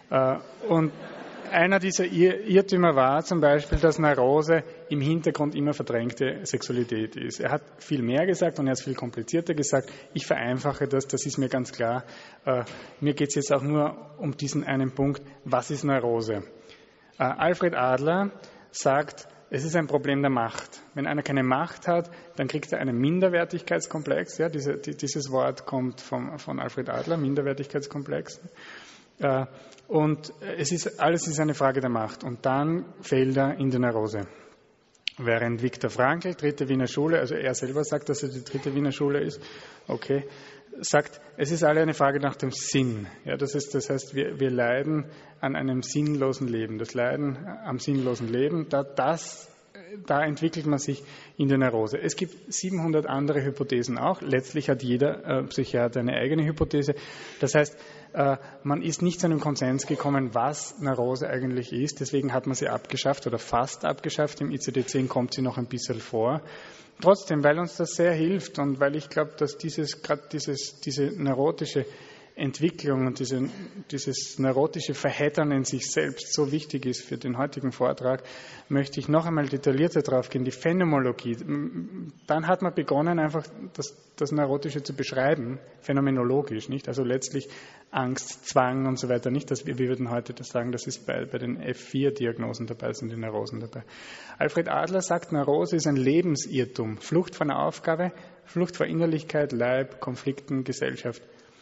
Und einer dieser Irrtümer war zum Beispiel, dass Neurose im Hintergrund immer verdrängte Sexualität ist. Er hat viel mehr gesagt und er hat es viel komplizierter gesagt. Ich vereinfache das, das ist mir ganz klar. Äh, mir geht es jetzt auch nur um diesen einen Punkt, was ist Neurose? Äh, Alfred Adler sagt, es ist ein Problem der Macht. Wenn einer keine Macht hat, dann kriegt er einen Minderwertigkeitskomplex. Ja, diese, die, dieses Wort kommt vom, von Alfred Adler, Minderwertigkeitskomplex. Äh, Und es ist, alles ist eine Frage der Macht. Und dann fällt er in die Neurose. Während Viktor Frankl, dritte Wiener Schule, also er selber sagt, dass er die dritte Wiener Schule ist, okay, sagt, es ist alle eine Frage nach dem Sinn. Ja, das ist, das heißt, wir, wir leiden an einem sinnlosen Leben. Das Leiden am sinnlosen Leben, da, das, da entwickelt man sich in der Neurose. Es gibt siebenhundert andere Hypothesen auch. Letztlich hat jeder äh, Psychiater eine eigene Hypothese. Das heißt, äh, man ist nicht zu einem Konsens gekommen, was Neurose eigentlich ist. Deswegen hat man sie abgeschafft oder fast abgeschafft. Im I C D zehn kommt sie noch ein bisschen vor. Trotzdem, weil uns das sehr hilft und weil ich glaube, dass dieses, gerade dieses, diese neurotische Entwicklung und diese, dieses neurotische Verheddern in sich selbst so wichtig ist für den heutigen Vortrag, möchte ich noch einmal detaillierter drauf gehen, die Phänomenologie. Dann hat man begonnen, einfach das, das Neurotische zu beschreiben, phänomenologisch, nicht? Also letztlich Angst, Zwang und so weiter, nicht? Dass wir, wir würden heute das sagen, das ist bei, bei den F vier Diagnosen dabei, sind die Neurosen dabei. Alfred Adler sagt, Neurose ist ein Lebensirrtum, Flucht vor einer Aufgabe, Flucht vor Innerlichkeit, Leib, Konflikten, Gesellschaft.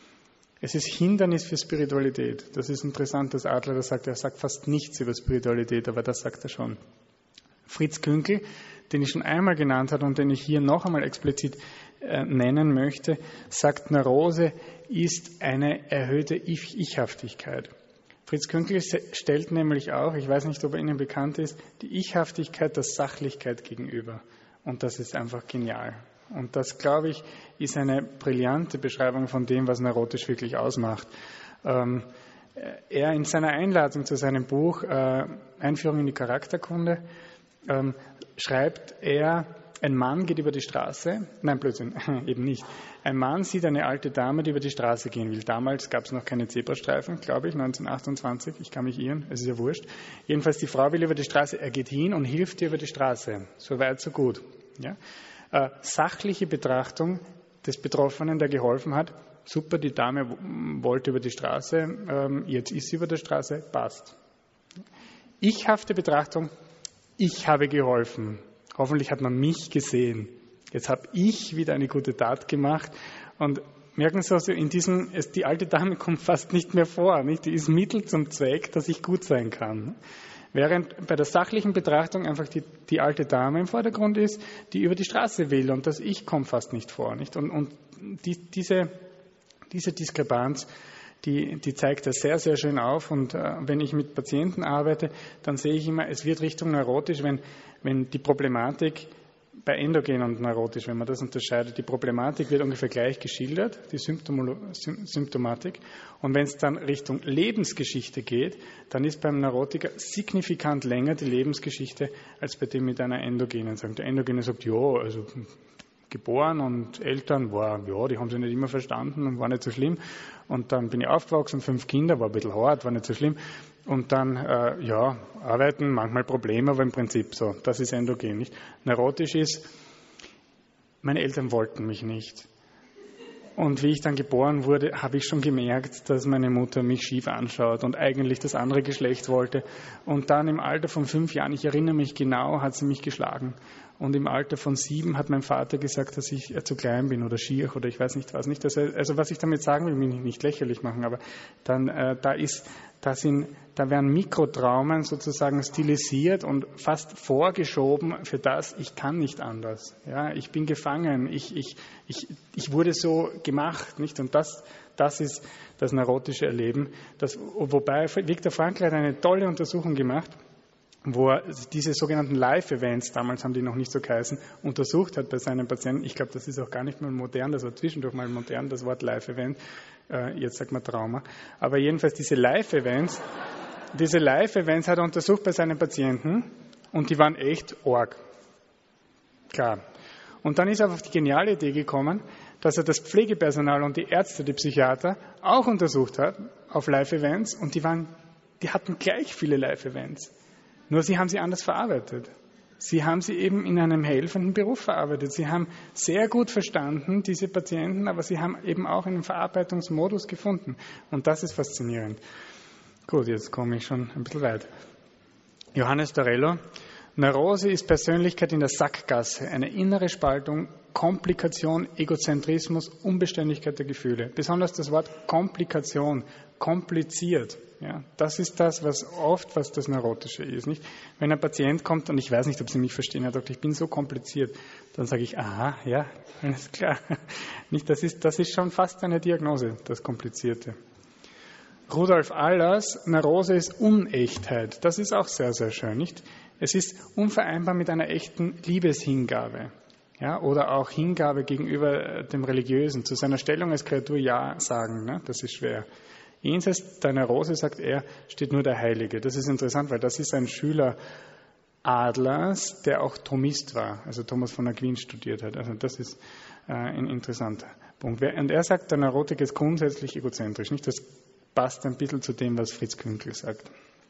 Es ist Hindernis für Spiritualität. Das ist interessant, dass Adler das sagt. Er sagt fast nichts über Spiritualität, aber das sagt er schon. Fritz Künkel, den ich schon einmal genannt habe und den ich hier noch einmal explizit äh, nennen möchte, sagt, Neurose ist eine erhöhte Ich- Ichhaftigkeit. Fritz Künkel stellt nämlich auch, ich weiß nicht, ob er Ihnen bekannt ist, die Ichhaftigkeit der Sachlichkeit gegenüber. Und das ist einfach genial. Und das, glaube ich, ist eine brillante Beschreibung von dem, was neurotisch wirklich ausmacht. Ähm, er in seiner Einladung zu seinem Buch äh, Einführung in die Charakterkunde ähm, schreibt er, ein Mann geht über die Straße, nein, Blödsinn, eben nicht. Ein Mann sieht eine alte Dame, die über die Straße gehen will. Damals gab es noch keine Zebrastreifen, glaube ich, neunzehnhundertachtundzwanzig, ich kann mich irren, es ist ja wurscht. Jedenfalls, die Frau will über die Straße, er geht hin und hilft ihr über die Straße. So weit, so gut. Ja? Äh, sachliche Betrachtung des Betroffenen, der geholfen hat, super, die Dame wollte über die Straße, ähm, jetzt ist sie über der Straße, passt. Ichhafte Betrachtung, ich habe geholfen. Hoffentlich hat man mich gesehen. Jetzt habe ich wieder eine gute Tat gemacht. Und merken Sie also, in diesem, es, die alte Dame kommt fast nicht mehr vor. Nicht? Die ist Mittel zum Zweck, dass ich gut sein kann. Während bei der sachlichen Betrachtung einfach die, die alte Dame im Vordergrund ist, die über die Straße will. Und das Ich kommt fast nicht vor. Nicht? Und, und die, diese, diese Diskrepanz, die, die zeigt er sehr, sehr schön auf. Und äh, wenn ich mit Patienten arbeite, dann sehe ich immer, es wird Richtung neurotisch, wenn, wenn die Problematik bei endogen und neurotisch, wenn man das unterscheidet, die Problematik wird ungefähr gleich geschildert, die Symptomolo- Symptomatik. Und wenn es dann Richtung Lebensgeschichte geht, dann ist beim Neurotiker signifikant länger die Lebensgeschichte als bei dem mit einer endogenen. Der Endogene sagt, ja, also geboren und Eltern, war, ja, die haben sich nicht immer verstanden und war nicht so schlimm. Und dann bin ich aufgewachsen, fünf Kinder, war ein bisschen hart, war nicht so schlimm. Und dann, äh, ja, arbeiten, manchmal Probleme, aber im Prinzip so. Das ist endogen, nicht? Neurotisch ist, meine Eltern wollten mich nicht. Und wie ich dann geboren wurde, habe ich schon gemerkt, dass meine Mutter mich schief anschaut und eigentlich das andere Geschlecht wollte. Und dann im Alter von fünf Jahren, ich erinnere mich genau, hat sie mich geschlagen. Und im Alter von sieben hat mein Vater gesagt, dass ich zu klein bin oder schier oder ich weiß nicht was. Nicht, dass er, also was ich damit sagen will, mich nicht lächerlich machen, aber dann äh, da ist, da sind, da werden Mikrotraumen sozusagen stilisiert und fast vorgeschoben für das, ich kann nicht anders. Ja, ich bin gefangen, ich, ich, ich, ich wurde so gemacht, nicht? Und das, das ist das neurotische Erleben. Das, wobei Viktor Frankl hat eine tolle Untersuchung gemacht, wo er diese sogenannten Live-Events, damals haben die noch nicht so geheißen, untersucht hat bei seinen Patienten. Ich glaube, das ist auch gar nicht mehr modern, das war zwischendurch mal modern, das Wort Live-Event, äh, jetzt sagt man Trauma. Aber jedenfalls diese Live-Events, diese Live-Events hat er untersucht bei seinen Patienten und die waren echt arg. Klar. Und dann ist er auf die geniale Idee gekommen, dass er das Pflegepersonal und die Ärzte, die Psychiater auch untersucht hat auf Live-Events und die waren, die hatten gleich viele Live-Events. Nur sie haben sie anders verarbeitet. Sie haben sie eben in einem helfenden Beruf verarbeitet. Sie haben sehr gut verstanden, diese Patienten, aber sie haben eben auch einen Verarbeitungsmodus gefunden. Und das ist faszinierend. Gut, jetzt komme ich schon ein bisschen weit. Johannes Torello. Neurose ist Persönlichkeit in der Sackgasse, eine innere Spaltung, Komplikation, Egozentrismus, Unbeständigkeit der Gefühle. Besonders das Wort Komplikation, kompliziert. Ja, das ist das, was oft, was das Neurotische ist. Nicht? Wenn ein Patient kommt und ich weiß nicht, ob Sie mich verstehen, Herr Doktor, ich bin so kompliziert, dann sage ich, aha, ja, alles klar. Nicht, das ist, das ist schon fast eine Diagnose, das Komplizierte. Rudolf Allers, Neurose ist Unechtheit. Das ist auch sehr, sehr schön, nicht? Es ist unvereinbar mit einer echten Liebeshingabe. Ja, oder auch Hingabe gegenüber dem Religiösen. Zu seiner Stellung als Kreatur Ja sagen, ne? Das ist schwer. Jenseits der Neurose, sagt er, steht nur der Heilige. Das ist interessant, weil das ist ein Schüler Adlers, der auch Thomist war, also Thomas von Aquin studiert hat. Also das ist äh, ein interessanter Punkt. Und er sagt, der Neurotiker ist grundsätzlich egozentrisch. Nicht? Das passt ein bisschen zu dem, was Fritz Künkel sagt.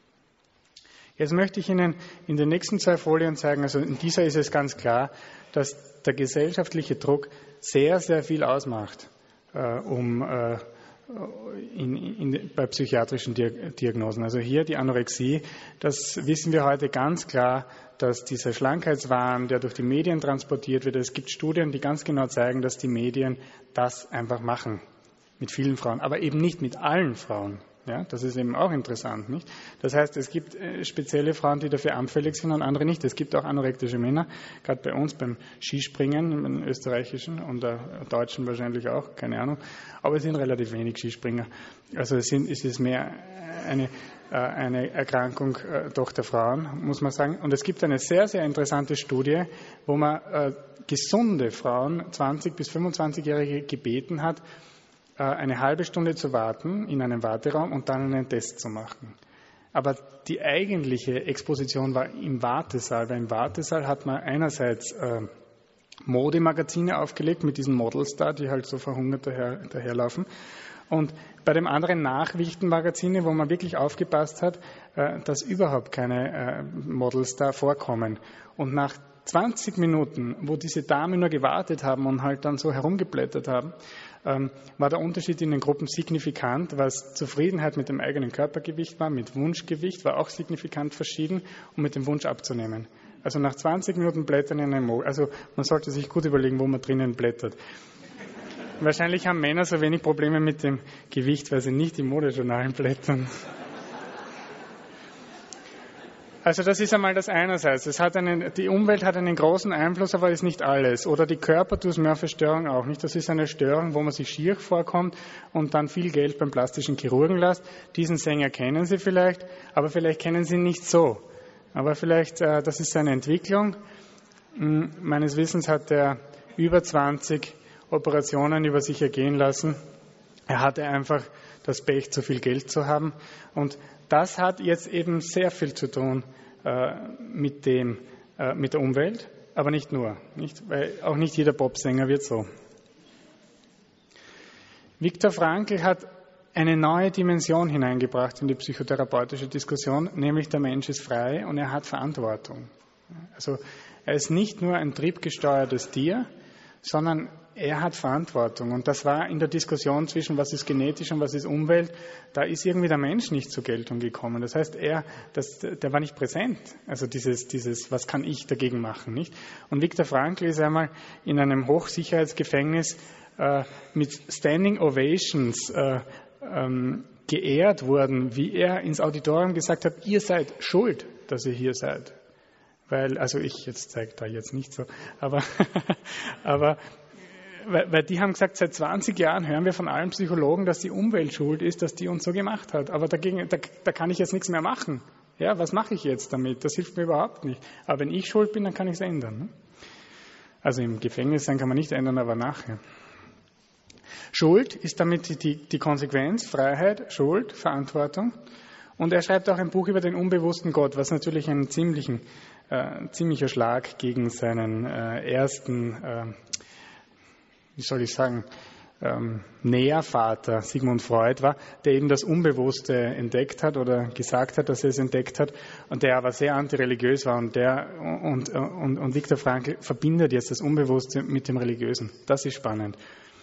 Jetzt möchte ich Ihnen in den nächsten zwei Folien zeigen, also in dieser ist es ganz klar, dass der gesellschaftliche Druck sehr, sehr viel ausmacht, äh, um äh, in, in, bei psychiatrischen Diagnosen. Also hier die Anorexie, das wissen wir heute ganz klar, dass dieser Schlankheitswahn, der durch die Medien transportiert wird, es gibt Studien, die ganz genau zeigen, dass die Medien das einfach machen mit vielen Frauen, aber eben nicht mit allen Frauen. Ja, das ist eben auch interessant, nicht? Das heißt, es gibt spezielle Frauen, die dafür anfällig sind und andere nicht. Es gibt auch anorektische Männer, gerade bei uns beim Skispringen, im österreichischen und der deutschen wahrscheinlich auch, keine Ahnung. Aber es sind relativ wenig Skispringer. Also es, sind, es ist mehr eine, eine Erkrankung doch der Frauen, muss man sagen. Und es gibt eine sehr, sehr interessante Studie, wo man äh, gesunde Frauen, zwanzig- bis fünfundzwanzigjährige, gebeten hat, eine halbe Stunde zu warten in einem Warteraum und dann einen Test zu machen. Aber die eigentliche Exposition war im Wartesaal, weil im Wartesaal hat man einerseits äh, Modemagazine aufgelegt mit diesen Models da, die halt so verhungert daher, daherlaufen. Und bei dem anderen Nachrichtenmagazine, wo man wirklich aufgepasst hat, äh, dass überhaupt keine äh, Models da vorkommen. Und nach zwanzig Minuten, wo diese Damen nur gewartet haben und halt dann so herumgeblättert haben, ähm, war der Unterschied in den Gruppen signifikant, was Zufriedenheit mit dem eigenen Körpergewicht war, mit Wunschgewicht war auch signifikant verschieden und mit dem Wunsch abzunehmen. Also nach zwanzig Minuten Blättern in einem Mo, also man sollte sich gut überlegen, wo man drinnen blättert. Wahrscheinlich haben Männer so wenig Probleme mit dem Gewicht, weil sie nicht im Modejournalen blättern. Also das ist einmal das einerseits. Es hat einen, die Umwelt hat einen großen Einfluss, aber ist nicht alles. Oder die Körpertouche-Murphy-Störung auch nicht. Das ist eine Störung, wo man sich schier vorkommt und dann viel Geld beim plastischen Chirurgen lässt. Diesen Sänger kennen Sie vielleicht, aber vielleicht kennen Sie ihn nicht so. Aber vielleicht, äh, das ist eine Entwicklung. Meines Wissens hat er über zwanzig Operationen über sich ergehen lassen. Er hatte einfach das Pech, zu viel Geld zu haben. Und das hat jetzt eben sehr viel zu tun äh, mit, dem, äh, mit der Umwelt, aber nicht nur. Nicht? Weil auch nicht jeder Popsänger wird so. Viktor Frankl hat eine neue Dimension hineingebracht in die psychotherapeutische Diskussion, nämlich der Mensch ist frei und er hat Verantwortung. Also er ist nicht nur ein triebgesteuertes Tier, sondern er hat Verantwortung. Und das war in der Diskussion zwischen, was ist genetisch und was ist Umwelt, da ist irgendwie der Mensch nicht zur Geltung gekommen. Das heißt, er, das, der war nicht präsent. Also dieses, dieses, was kann ich dagegen machen, nicht? Und Viktor Frankl ist einmal in einem Hochsicherheitsgefängnis äh, mit Standing Ovations äh, ähm, geehrt worden, wie er ins Auditorium gesagt hat, ihr seid schuld, dass ihr hier seid. Weil, also ich jetzt zeige da jetzt nicht so, aber, aber weil, weil die haben gesagt, seit zwanzig Jahren hören wir von allen Psychologen, dass die Umwelt schuld ist, dass die uns so gemacht hat. Aber dagegen, da, da kann ich jetzt nichts mehr machen. Ja, was mache ich jetzt damit? Das hilft mir überhaupt nicht. Aber wenn ich schuld bin, dann kann ich es ändern. Ne? Also im Gefängnis sein kann man nicht ändern, aber nachher. Schuld ist damit die, die Konsequenz, Freiheit, Schuld, Verantwortung. Und er schreibt auch ein Buch über den unbewussten Gott, was natürlich ein ziemlichen, äh, ziemlicher Schlag gegen seinen äh, ersten, äh, wie soll ich sagen, ähm, Nährvater Sigmund Freud war, der eben das Unbewusste entdeckt hat oder gesagt hat, dass er es entdeckt hat und der aber sehr antireligiös war und der und, und, und Viktor Frankl verbindet jetzt das Unbewusste mit dem Religiösen. Das ist spannend.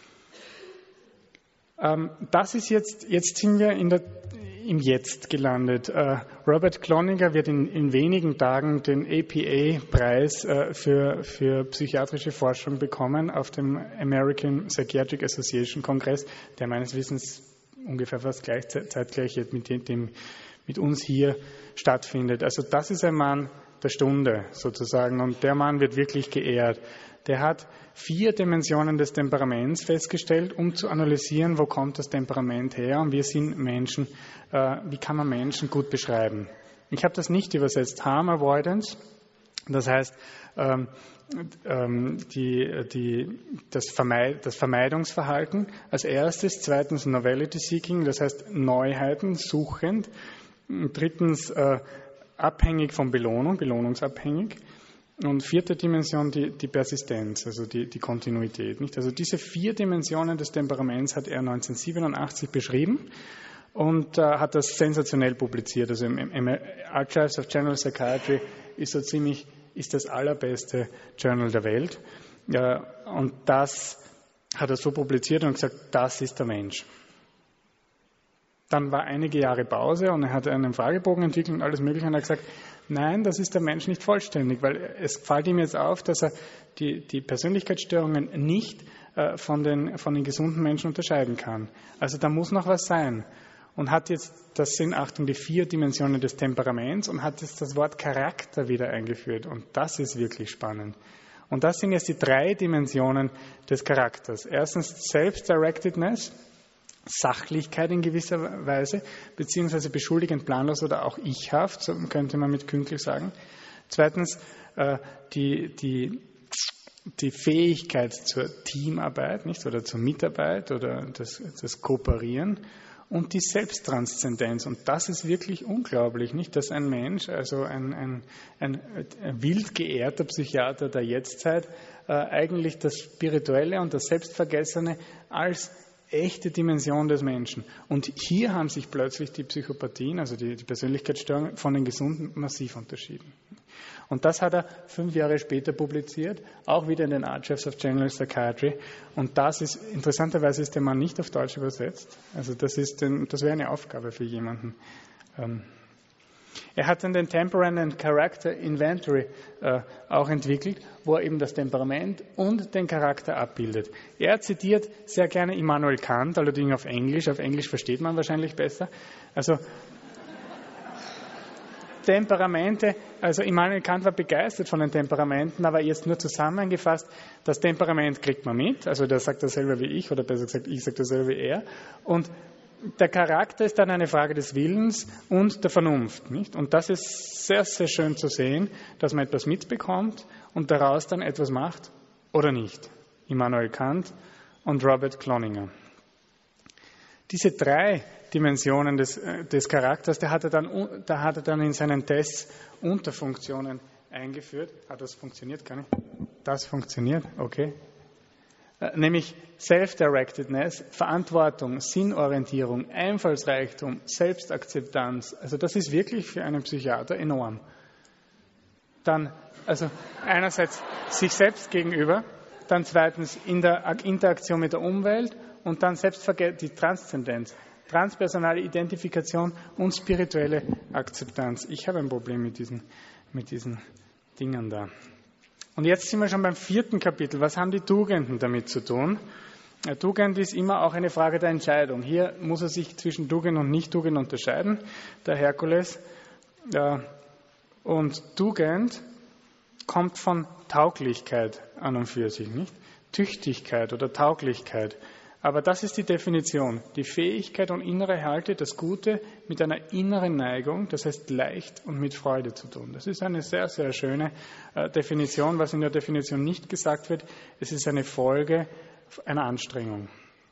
Ähm, das ist jetzt, jetzt sind wir in der im Jetzt gelandet. Uh, Robert Cloninger wird in, in wenigen Tagen den A P A-Preis uh, für, für psychiatrische Forschung bekommen auf dem American Psychiatric Association Kongress, der meines Wissens ungefähr fast gleich, zeitgleich mit, dem, mit uns hier stattfindet. Also das ist ein Mann der Stunde sozusagen und der Mann wird wirklich geehrt. Der hat vier Dimensionen des Temperaments festgestellt, um zu analysieren, wo kommt das Temperament her und wir sind Menschen, äh, wie kann man Menschen gut beschreiben. Ich habe das nicht übersetzt. Harm Avoidance, das heißt ähm, ähm, die, die, das, Vermeid, das Vermeidungsverhalten als erstes, zweitens Novelty Seeking, das heißt Neuheiten suchend, drittens äh, abhängig von Belohnung, belohnungsabhängig. Und vierte Dimension, die, die Persistenz, also die, die Kontinuität. Nicht? Also diese vier Dimensionen des Temperaments hat er neunzehnhundertsiebenundachtzig beschrieben und äh, hat das sensationell publiziert. Also im, im Archives of General Psychiatry ist so ziemlich ist das allerbeste Journal der Welt. Äh, und das hat er so publiziert und gesagt, das ist der Mensch. Dann war einige Jahre Pause und er hat einen Fragebogen entwickelt und alles Mögliche und er hat gesagt, nein, das ist der Mensch nicht vollständig, weil es fällt ihm jetzt auf, dass er die, die Persönlichkeitsstörungen nicht äh, von, den, von den gesunden Menschen unterscheiden kann. Also da muss noch was sein. Und hat jetzt, das sind, Achtung, die vier Dimensionen des Temperaments und hat jetzt das Wort Charakter wieder eingeführt. Und das ist wirklich spannend. Und das sind jetzt die drei Dimensionen des Charakters. Erstens Self-Directedness, Sachlichkeit in gewisser Weise, beziehungsweise beschuldigend, planlos oder auch ichhaft, so könnte man mit Künkl sagen. Zweitens äh, die, die, die Fähigkeit zur Teamarbeit, nicht, oder zur Mitarbeit oder das, das Kooperieren und die Selbsttranszendenz. Und das ist wirklich unglaublich, nicht, dass ein Mensch, also ein, ein, ein, ein wild geehrter Psychiater der Jetztzeit, äh, eigentlich das Spirituelle und das Selbstvergessene als echte Dimension des Menschen. Und hier haben sich plötzlich die Psychopathien, also die, die Persönlichkeitsstörungen, von den Gesunden massiv unterschieden. Und das hat er fünf Jahre später publiziert, auch wieder in den Archives of General Psychiatry. Und das ist, interessanterweise ist der Mann nicht auf Deutsch übersetzt. Also das ist, das wäre eine Aufgabe für jemanden. Er hat dann den Temperament and Character Inventory äh, auch entwickelt, wo er eben das Temperament und den Charakter abbildet. Er zitiert sehr gerne Immanuel Kant, allerdings auf Englisch. Auf Englisch versteht man wahrscheinlich besser. Also Temperamente, also Immanuel Kant war begeistert von den Temperamenten, aber jetzt nur zusammengefasst, das Temperament kriegt man mit, also der sagt dasselbe wie ich, oder besser gesagt, ich sage dasselbe wie er. Und der Charakter ist dann eine Frage des Willens und der Vernunft, nicht? Und das ist sehr, sehr schön zu sehen, dass man etwas mitbekommt und daraus dann etwas macht oder nicht. Immanuel Kant und Robert Cloninger. Diese drei Dimensionen des, des Charakters, der hat er dann, da hat er dann in seinen Tests Unterfunktionen eingeführt. Hat das funktioniert? Kann ich? Das funktioniert, okay. Nämlich Self-Directedness, Verantwortung, Sinnorientierung, Einfallsreichtum, Selbstakzeptanz. Also das ist wirklich für einen Psychiater enorm. Dann, also einerseits sich selbst gegenüber, dann zweitens in der Interaktion mit der Umwelt und dann Selbstverge- die Transzendenz, transpersonale Identifikation und spirituelle Akzeptanz. Ich habe ein Problem mit diesen, mit diesen Dingen da. Und jetzt sind wir schon beim vierten Kapitel. Was haben die Tugenden damit zu tun? Eine Tugend ist immer auch eine Frage der Entscheidung. Hier muss er sich zwischen Tugend und Nicht-Tugend unterscheiden, der Herkules. Und Tugend kommt von Tauglichkeit an und für sich, nicht? Tüchtigkeit oder Tauglichkeit. Aber das ist die Definition. Die Fähigkeit und innere Halte, das Gute mit einer inneren Neigung, das heißt leicht und mit Freude zu tun. Das ist eine sehr, sehr schöne äh, Definition. Was in der Definition nicht gesagt wird, es ist eine Folge einer Anstrengung.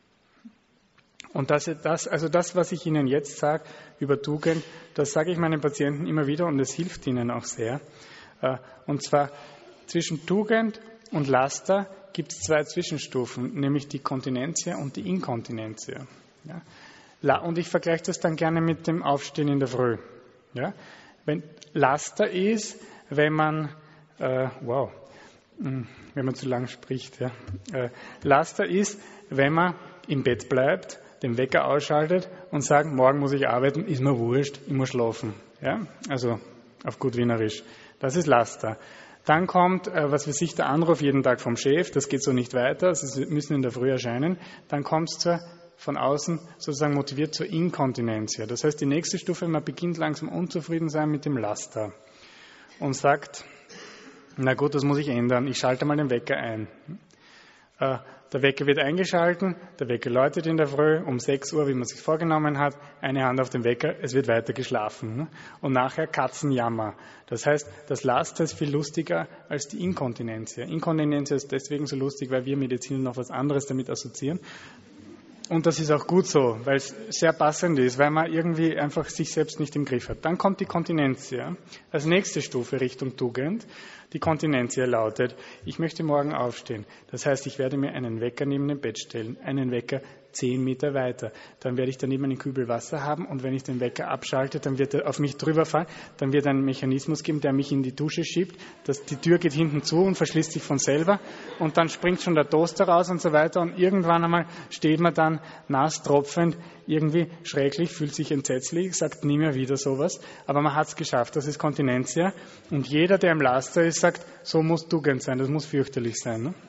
Und das, das, also das, was ich Ihnen jetzt sage über Tugend, das sage ich meinen Patienten immer wieder und es hilft ihnen auch sehr. Äh, und zwar zwischen Tugend und Laster gibt es zwei Zwischenstufen, nämlich die Kontinentia und die Inkontinentia. Ja? Und ich vergleiche das dann gerne mit dem Aufstehen in der Früh. Ja? Wenn Laster ist, wenn man, äh, wow, wenn man zu lang spricht. Ja? Äh, Laster ist, wenn man im Bett bleibt, den Wecker ausschaltet und sagt, morgen muss ich arbeiten, ist mir wurscht, ich muss schlafen. Ja? Also auf gut Wienerisch. Das ist Laster. Dann kommt, äh, was weiß ich, der Anruf jeden Tag vom Chef, das geht so nicht weiter, sie müssen in der Früh erscheinen. Dann kommt es zur, von außen sozusagen motiviert zur Inkontinentia. Das heißt, die nächste Stufe, man beginnt langsam unzufrieden sein mit dem Laster und sagt, na gut, das muss ich ändern, ich schalte mal den Wecker ein. Äh, der Wecker wird eingeschalten, der Wecker läutet in der Früh um sechs Uhr, wie man sich vorgenommen hat, eine Hand auf den Wecker, es wird weiter geschlafen. Und nachher Katzenjammer. Das heißt, das Laster ist viel lustiger als die Inkontinentia. Inkontinentia ist deswegen so lustig, weil wir Mediziner noch was anderes damit assoziieren. Und das ist auch gut so, weil es sehr passend ist, weil man irgendwie einfach sich selbst nicht im Griff hat. Dann kommt die Kontinentia als nächste Stufe Richtung Tugend. Die Kontinentia lautet, ich möchte morgen aufstehen. Das heißt, ich werde mir einen Wecker neben dem Bett stellen, einen Wecker zehn Meter weiter. Dann werde ich daneben einen Kübel Wasser haben und wenn ich den Wecker abschalte, dann wird er auf mich drüber fallen. Dann wird ein Mechanismus geben, der mich in die Dusche schiebt. Das, die Tür geht hinten zu und verschließt sich von selber und dann springt schon der Toaster raus und so weiter und irgendwann einmal steht man dann nass, tropfend, irgendwie schrecklich, fühlt sich entsetzlich, sagt nie mehr wieder sowas. Aber man hat es geschafft, das ist Kontinentia. Und jeder, der im Laster ist, sagt, so muss Tugend sein, das muss fürchterlich sein. Ne?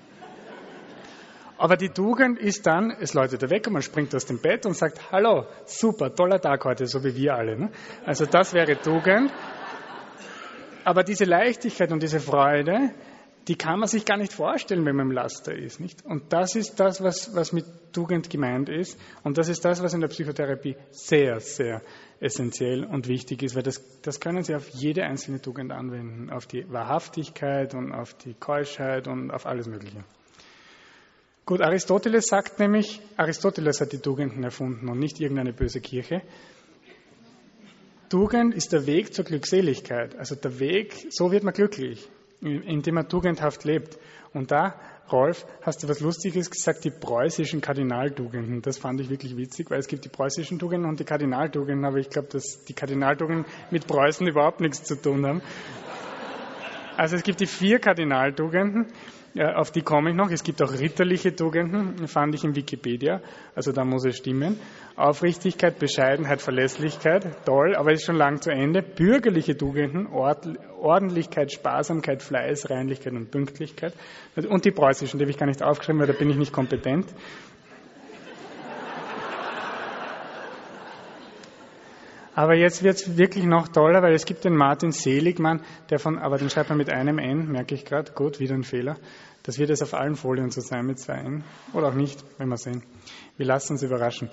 Aber die Tugend ist dann, es läutet der Wecker, man springt aus dem Bett und sagt, hallo, super, toller Tag heute, so wie wir alle. Ne? Also das wäre Tugend. Aber diese Leichtigkeit und diese Freude, die kann man sich gar nicht vorstellen, wenn man im Laster ist. Nicht? Und das ist das, was, was mit Tugend gemeint ist. Und das ist das, was in der Psychotherapie sehr, sehr essentiell und wichtig ist, weil das, das können Sie auf jede einzelne Tugend anwenden, auf die Wahrhaftigkeit und auf die Keuschheit und auf alles Mögliche. Gut, Aristoteles sagt nämlich, Aristoteles hat die Tugenden erfunden und nicht irgendeine böse Kirche. Tugend ist der Weg zur Glückseligkeit. Also der Weg, so wird man glücklich, indem man tugendhaft lebt. Und da, Rolf, hast du was Lustiges gesagt, die preußischen Kardinaltugenden. Das fand ich wirklich witzig, weil es gibt die preußischen Tugenden und die Kardinaltugenden, aber ich glaube, dass die Kardinaltugenden mit Preußen überhaupt nichts zu tun haben. Also es gibt die vier Kardinaltugenden. Ja, auf die komme ich noch. Es gibt auch ritterliche Tugenden, fand ich in Wikipedia. Also da muss es stimmen. Aufrichtigkeit, Bescheidenheit, Verlässlichkeit, toll, aber ist schon lang zu Ende. Bürgerliche Tugenden, Ordentlichkeit, Sparsamkeit, Fleiß, Reinlichkeit und Pünktlichkeit. Und die preußischen, die habe ich gar nicht aufgeschrieben, weil da bin ich nicht kompetent. Aber jetzt wird es wirklich noch toller, weil es gibt den Martin Seligmann, der von, aber den schreibt man mit einem N, merke ich gerade, gut, wieder ein Fehler. Das wird jetzt auf allen Folien so sein mit zwei N. Oder auch nicht, wenn wir sehen. Wir lassen uns überraschen.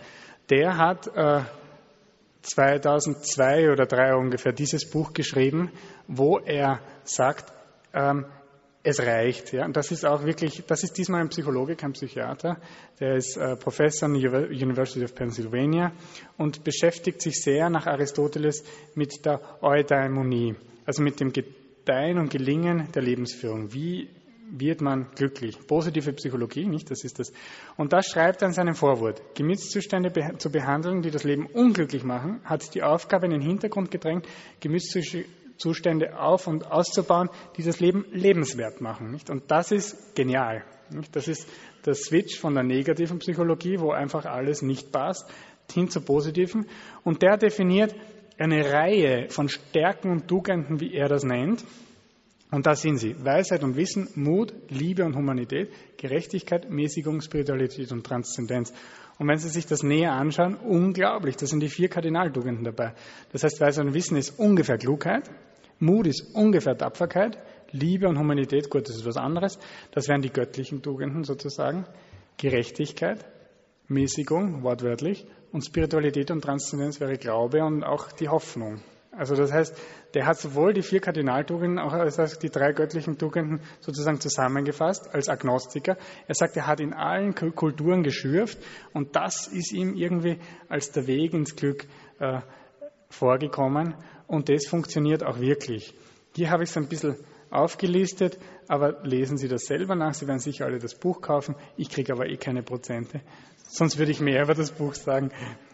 der hat äh, zweitausendzwei oder zweitausenddrei ungefähr dieses Buch geschrieben, wo er sagt, ähm, es reicht. Ja? Und das ist auch wirklich, das ist diesmal ein Psychologe, kein Psychiater, der ist äh, Professor an der University of Pennsylvania und beschäftigt sich sehr nach Aristoteles mit der Eudaimonie, also mit dem Gedeihen und Gelingen der Lebensführung. Wie wird man glücklich? Positive Psychologie, nicht? Das ist das. Und das schreibt er in seinem Vorwort. Gemütszustände be- zu behandeln, die das Leben unglücklich machen, hat die Aufgabe in den Hintergrund gedrängt, Gemütszustände auf- und auszubauen, die das Leben lebenswert machen, nicht? Und das ist genial, nicht? Das ist der Switch von der negativen Psychologie, wo einfach alles nicht passt, hin zur positiven. Und der definiert eine Reihe von Stärken und Tugenden, wie er das nennt. Und da sind sie: Weisheit und Wissen, Mut, Liebe und Humanität, Gerechtigkeit, Mäßigung, Spiritualität und Transzendenz. Und wenn Sie sich das näher anschauen, unglaublich, da sind die vier Kardinaltugenden dabei. Das heißt, Weisheit und Wissen ist ungefähr Klugheit, Mut ist ungefähr Tapferkeit, Liebe und Humanität, gut, das ist was anderes, das wären die göttlichen Tugenden sozusagen, Gerechtigkeit, Mäßigung, wortwörtlich, und Spiritualität und Transzendenz wäre Glaube und auch die Hoffnung. Also das heißt, der hat sowohl die vier Kardinaltugenden als auch die drei göttlichen Tugenden sozusagen zusammengefasst als Agnostiker. Er sagt, er hat in allen Kulturen geschürft und das ist ihm irgendwie als der Weg ins Glück äh, vorgekommen und das funktioniert auch wirklich. Hier habe ich es ein bisschen aufgelistet, aber lesen Sie das selber nach. Sie werden sicher alle das Buch kaufen. Ich kriege aber eh keine Prozente, sonst würde ich mehr über das Buch sagen.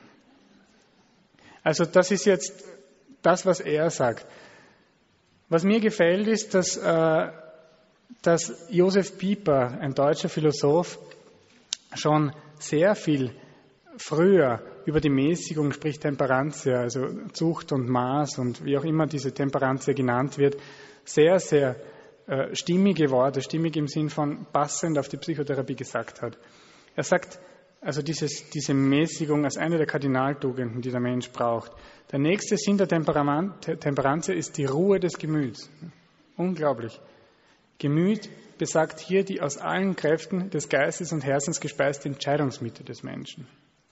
Also das ist jetzt das, was er sagt. Was mir gefällt, ist, dass, äh, dass Josef Pieper, ein deutscher Philosoph, schon sehr viel früher über die Mäßigung, sprich Temperantia, also Zucht und Maß und wie auch immer diese Temperantia genannt wird, sehr, sehr äh, stimmige Worte, stimmig im Sinn von passend auf die Psychotherapie gesagt hat. Er sagt, also dieses, diese Mäßigung als eine der Kardinaltugenden, die der Mensch braucht. Der nächste Sinn der Temperantia ist die Ruhe des Gemüts. Unglaublich. Gemüt besagt hier die aus allen Kräften des Geistes und Herzens gespeiste Entscheidungsmitte des Menschen.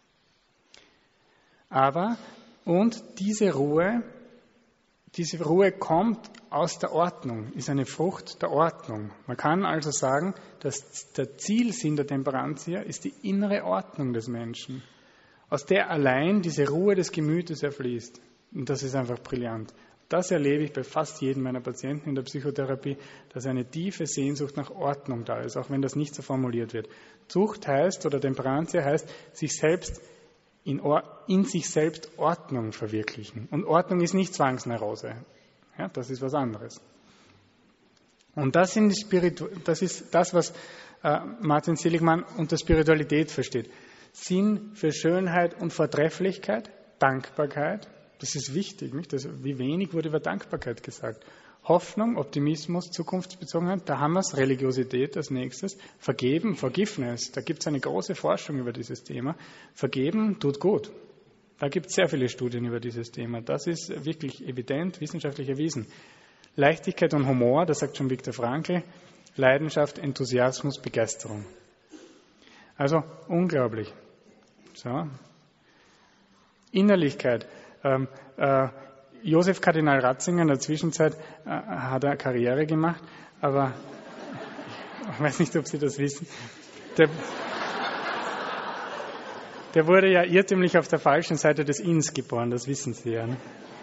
Aber, und diese Ruhe, diese Ruhe kommt aus der Ordnung, ist eine Frucht der Ordnung. Man kann also sagen, dass der Zielsinn der Temperantia ist die innere Ordnung des Menschen, aus der allein diese Ruhe des Gemütes erfließt. Und das ist einfach brillant. Das erlebe ich bei fast jedem meiner Patienten in der Psychotherapie, dass eine tiefe Sehnsucht nach Ordnung da ist, auch wenn das nicht so formuliert wird. Zucht heißt, oder Temperantia heißt, sich selbst in, in sich selbst Ordnung verwirklichen. Und Ordnung ist nicht Zwangsneurose. Ja, das ist was anderes. Und das, sind die Spiritu- das ist das, was äh, Martin Seligman unter Spiritualität versteht. Sinn für Schönheit und Vortrefflichkeit, Dankbarkeit, das ist wichtig, nicht? Das, wie wenig wurde über Dankbarkeit gesagt. Hoffnung, Optimismus, Zukunftsbezogenheit, da haben wir es, Religiosität als nächstes. Vergeben, Forgiveness, da gibt es eine große Forschung über dieses Thema. Vergeben tut gut. Da gibt es sehr viele Studien über dieses Thema. Das ist wirklich evident, wissenschaftlich erwiesen. Leichtigkeit und Humor, das sagt schon Viktor Frankl. Leidenschaft, Enthusiasmus, Begeisterung. Also unglaublich. So. Innerlichkeit. Ähm, äh, Josef Kardinal Ratzinger in der Zwischenzeit äh, hat er Karriere gemacht, aber ich weiß nicht, ob Sie das wissen. Der, der wurde ja irrtümlich auf der falschen Seite des Inns geboren, das wissen Sie ja. Ne?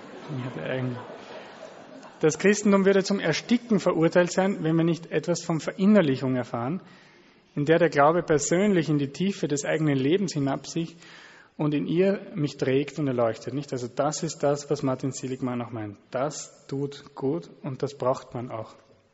Das Christentum würde zum Ersticken verurteilt sein, wenn wir nicht etwas von Verinnerlichung erfahren, in der der Glaube persönlich in die Tiefe des eigenen Lebens hinabsieht und in ihr mich trägt und erleuchtet. Nicht? Also das ist das, was Martin Seligman auch meint. Das tut gut und das braucht man auch.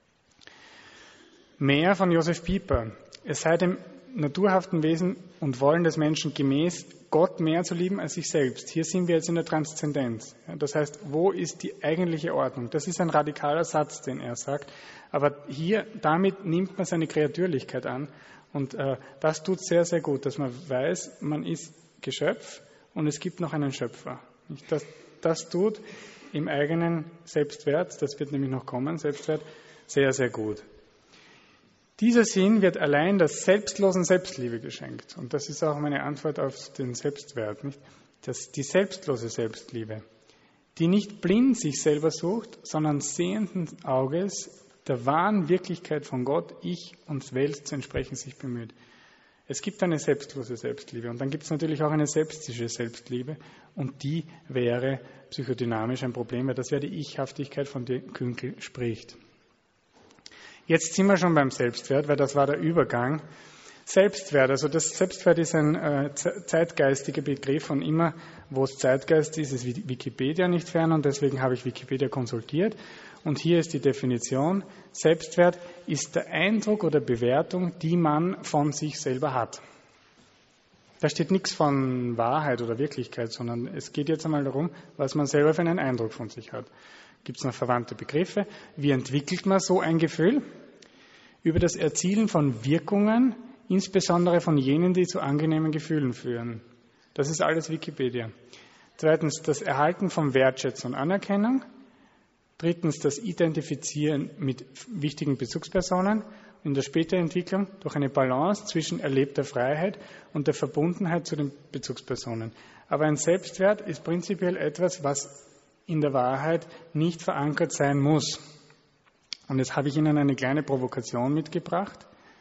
Mehr von Josef Pieper. Es sei dem naturhaften Wesen und Wollen des Menschen gemäß, Gott mehr zu lieben als sich selbst. Hier sind wir jetzt in der Transzendenz. Das heißt, wo ist die eigentliche Ordnung? Das ist ein radikaler Satz, den er sagt. Aber hier, damit nimmt man seine Kreatürlichkeit an. Und äh, das tut sehr, sehr gut, dass man weiß, man ist Geschöpf und es gibt noch einen Schöpfer. Das, das tut im eigenen Selbstwert, das wird nämlich noch kommen, Selbstwert, sehr, sehr gut. Dieser Sinn wird allein der selbstlosen Selbstliebe geschenkt. Und das ist auch meine Antwort auf den Selbstwert, nicht? Das, die selbstlose Selbstliebe, die nicht blind sich selber sucht, sondern sehenden Auges der wahren Wirklichkeit von Gott, Ich und Welt zu entsprechen sich bemüht. Es gibt eine selbstlose Selbstliebe und dann gibt es natürlich auch eine selbstische Selbstliebe und die wäre psychodynamisch ein Problem, weil das wäre die Ichhaftigkeit, von der Künkel spricht. Jetzt sind wir schon beim Selbstwert, weil das war der Übergang. Selbstwert, also das Selbstwert ist ein äh, zeitgeistiger Begriff und immer, wo es Zeitgeist ist, ist Wikipedia nicht fern und deswegen habe ich Wikipedia konsultiert. Und hier ist die Definition: Selbstwert ist der Eindruck oder Bewertung, die man von sich selber hat. Da steht nichts von Wahrheit oder Wirklichkeit, sondern es geht jetzt einmal darum, was man selber für einen Eindruck von sich hat. Gibt es noch verwandte Begriffe? Wie entwickelt man so ein Gefühl? Über das Erzielen von Wirkungen, insbesondere von jenen, die zu angenehmen Gefühlen führen. Das ist alles Wikipedia. Zweitens, das Erhalten von Wertschätzung und Anerkennung. Drittens, das Identifizieren mit wichtigen Bezugspersonen. In der späteren Entwicklung durch eine Balance zwischen erlebter Freiheit und der Verbundenheit zu den Bezugspersonen. Aber ein Selbstwert ist prinzipiell etwas, was in der Wahrheit nicht verankert sein muss. Und jetzt habe ich Ihnen eine kleine Provokation mitgebracht,